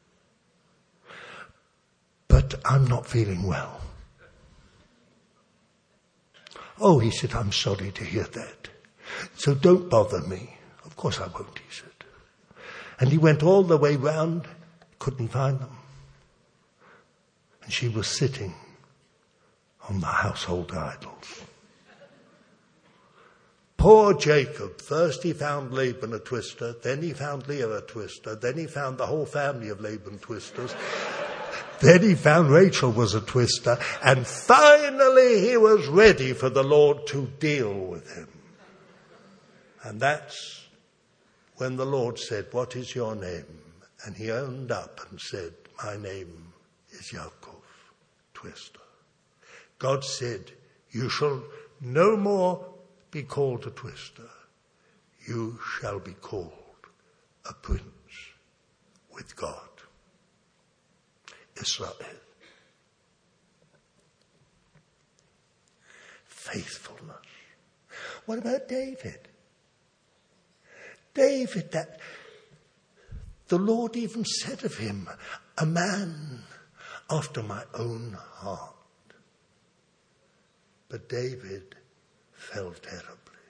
But I'm not feeling well." "Oh," he said, "I'm sorry to hear that. So don't bother me." "Of course I won't," he said. And he went all the way round, couldn't find them. And she was sitting on the household idols. Poor Jacob. First he found Laban a twister, then he found Leah a twister, then he found the whole family of Laban twisters. Then he found Rachel was a twister, and finally he was ready for the Lord to deal with him. And that's when the Lord said, "What is your name?" And he owned up and said, "My name is Yaakov, twister." God said, "You shall no more be called a twister. You shall be called a prince with God." Israel. Faithfulness. What about David? David, that the Lord even said of him, "A man after my own heart." But David fell terribly.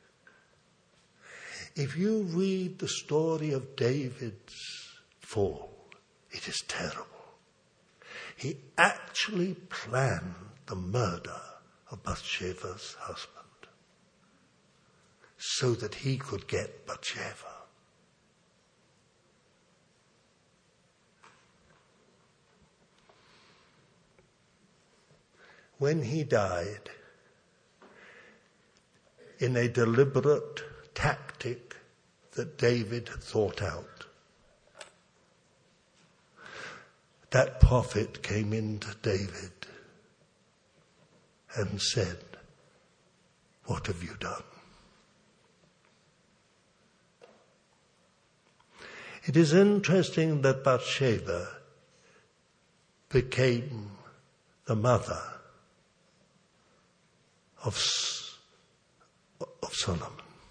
If you read the story of David's fall, it is terrible. He actually planned the murder of Bathsheba's husband so that he could get Bathsheba. When he died, in a deliberate tactic that David had thought out, that prophet came into David and said, "What have you done?" It is interesting that Bathsheba became the mother of, of Solomon.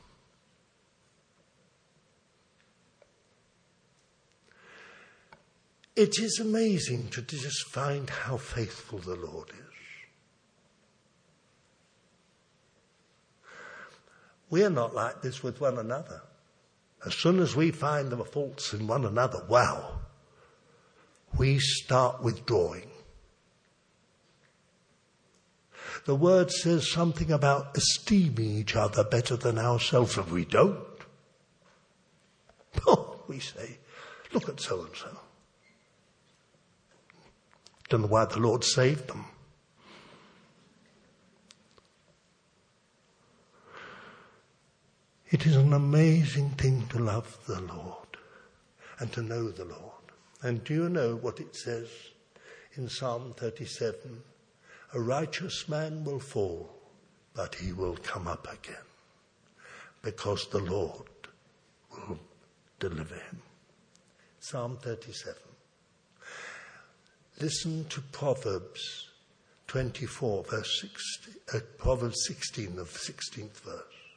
It is amazing to just find how faithful the Lord is. We are not like this with one another. As soon as we find the faults in one another, wow, we start withdrawing. The word says something about esteeming each other better than ourselves, and we don't. Oh, we say, look at so-and-so. Don't know why the Lord saved them. It is an amazing thing to love the Lord and to know the Lord. And do you know what it says in Psalm thirty-seven? A righteous man will fall, but he will come up again, because the Lord will deliver him. Psalm thirty-seven. Listen to Proverbs twenty-four, verse sixteen, uh, Proverbs sixteen of the sixteenth verse.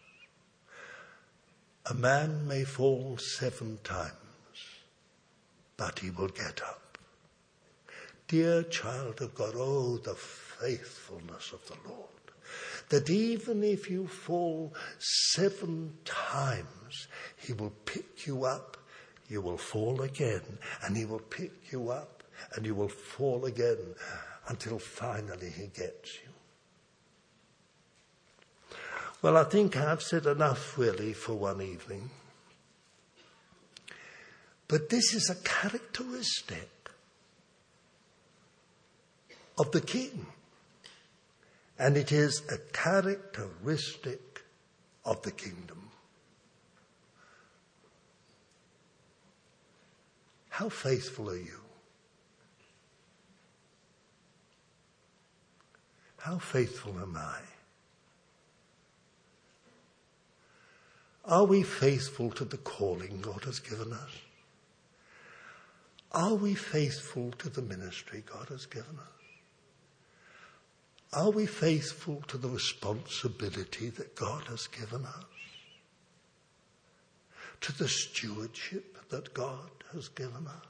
A man may fall seven times, but he will get up. Dear child of God, oh, the faithfulness of the Lord. That even if you fall seven times, he will pick you up, you will fall again, and he will pick you up, and you will fall again, until finally he gets you. Well, I think I've said enough really for one evening. But this is a characteristic of the King. And it is a characteristic of the kingdom. How faithful are you? How faithful am I? Are we faithful to the calling God has given us? Are we faithful to the ministry God has given us? Are we faithful to the responsibility that God has given us? To the stewardship that God has given us?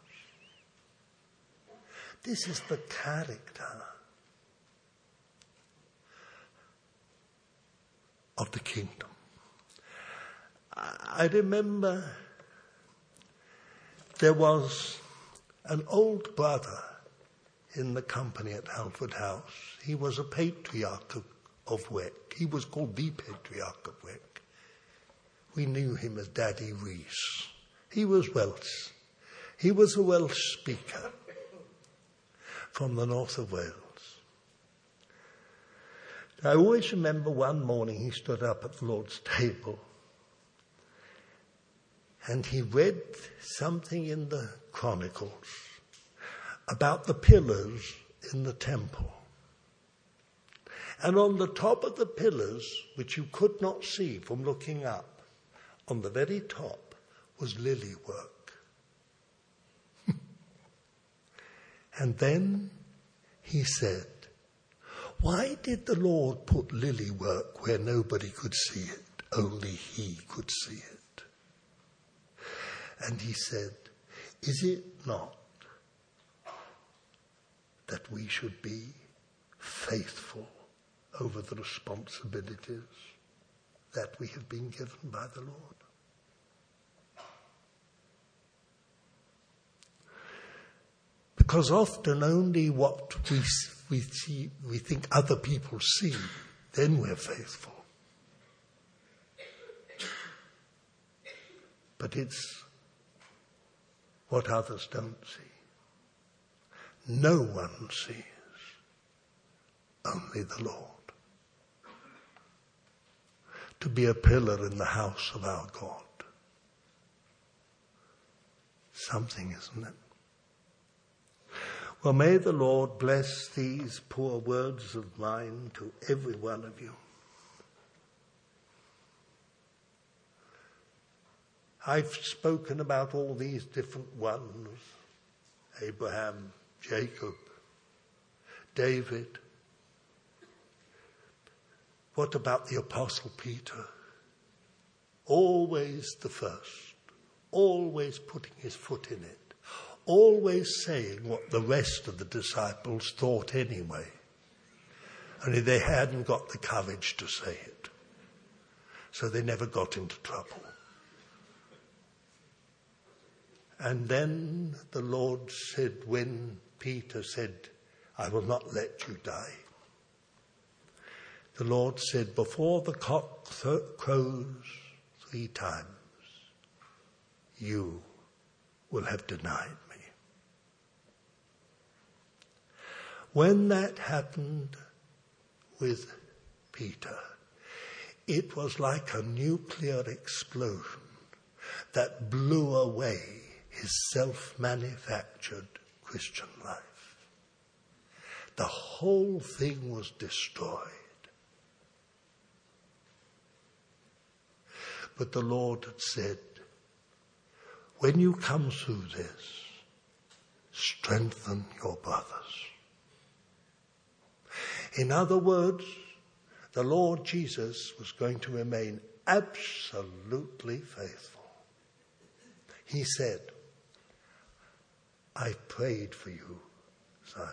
This is the character of the kingdom. I remember there was an old brother in the company at Halford House. He was a patriarch of, of Wick. He was called the patriarch of Wick. We knew him as Daddy Rees. He was Welsh. He was a Welsh speaker from the north of Wales. I always remember one morning he stood up at the Lord's table and he read something in the Chronicles about the pillars in the temple. And on the top of the pillars, which you could not see from looking up, on the very top was lily work. And then he said, why did the Lord put lily work where nobody could see it? Only he could see it. And he said, is it not that we should be faithful over the responsibilities that we have been given by the Lord? Because often only what we we see, we think other people see, then we're faithful. But it's what others don't see. No one sees, only the Lord. To be a pillar in the house of our God. Something, isn't it? Well, may the Lord bless these poor words of mine to every one of you. I've spoken about all these different ones. Abraham, Jacob, David. What about the Apostle Peter? Always the first, always putting his foot in it, always saying what the rest of the disciples thought anyway. Only they hadn't got the courage to say it. So they never got into trouble. And then the Lord said, when Peter said, I will not let you die, the Lord said, before the cock th- crows three times, you will have denied me. When that happened with Peter, it was like a nuclear explosion that blew away his self-manufactured Christian life. The whole thing was destroyed. But the Lord had said, when you come through this, strengthen your brothers. In other words, the Lord Jesus was going to remain absolutely faithful. He said, I prayed for you, Simon.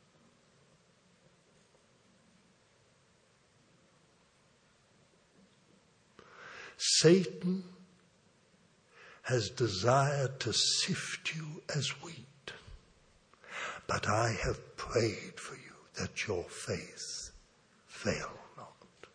Satan has desired to sift you as wheat, but I have prayed for you that your faith fail not.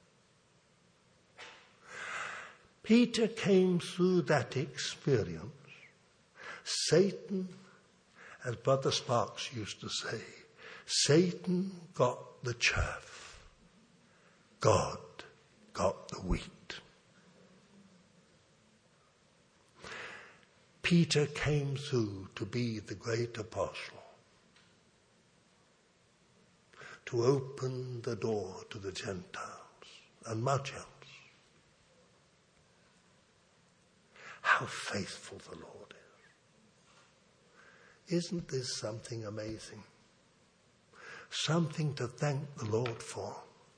Peter came through that experience. Satan, as Brother Sparks used to say, Satan got the chaff, God got the wheat. Peter came through to be the great apostle, to open the door to the Gentiles and much else. How faithful the Lord is. Isn't this something amazing? Something to thank the Lord for.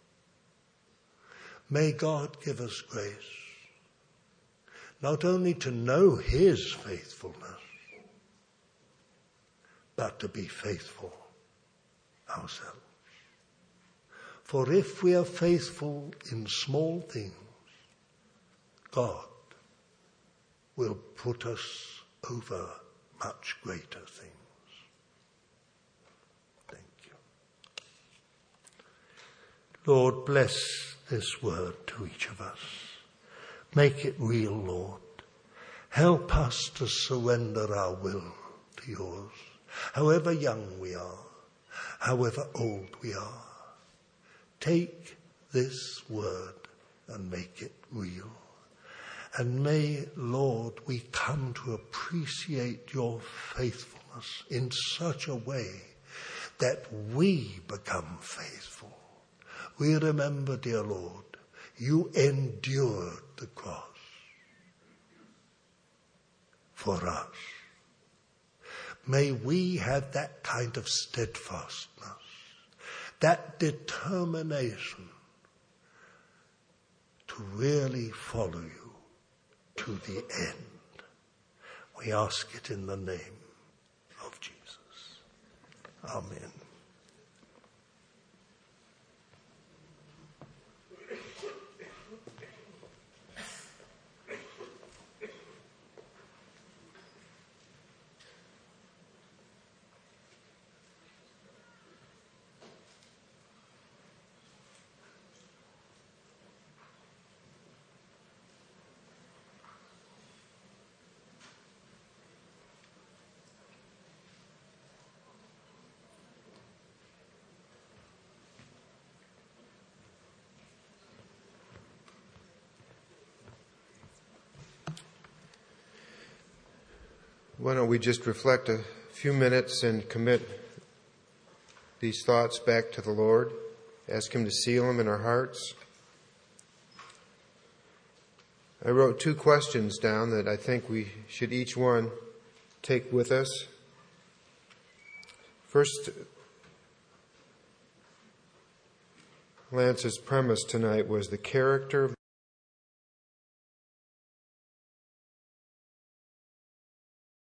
May God give us grace, not only to know his faithfulness, but to be faithful ourselves. For if we are faithful in small things, God will put us over much greater things. Thank you. Lord, bless this word to each of us. Make it real, Lord. Help us to surrender our will to yours, however young we are, however old we are. Take this word and make it real. And may, Lord, we come to appreciate your faithfulness in such a way that we become faithful. We remember, dear Lord, you endured the cross for us. May we have that kind of steadfastness, that determination to really follow you to the end. We ask it in the name of Jesus. Amen. Why don't we just reflect a few minutes and commit these thoughts back to the Lord, ask him to seal them in our hearts. I wrote two questions down that I think we should each one take with us. First, Lance's premise tonight was the character of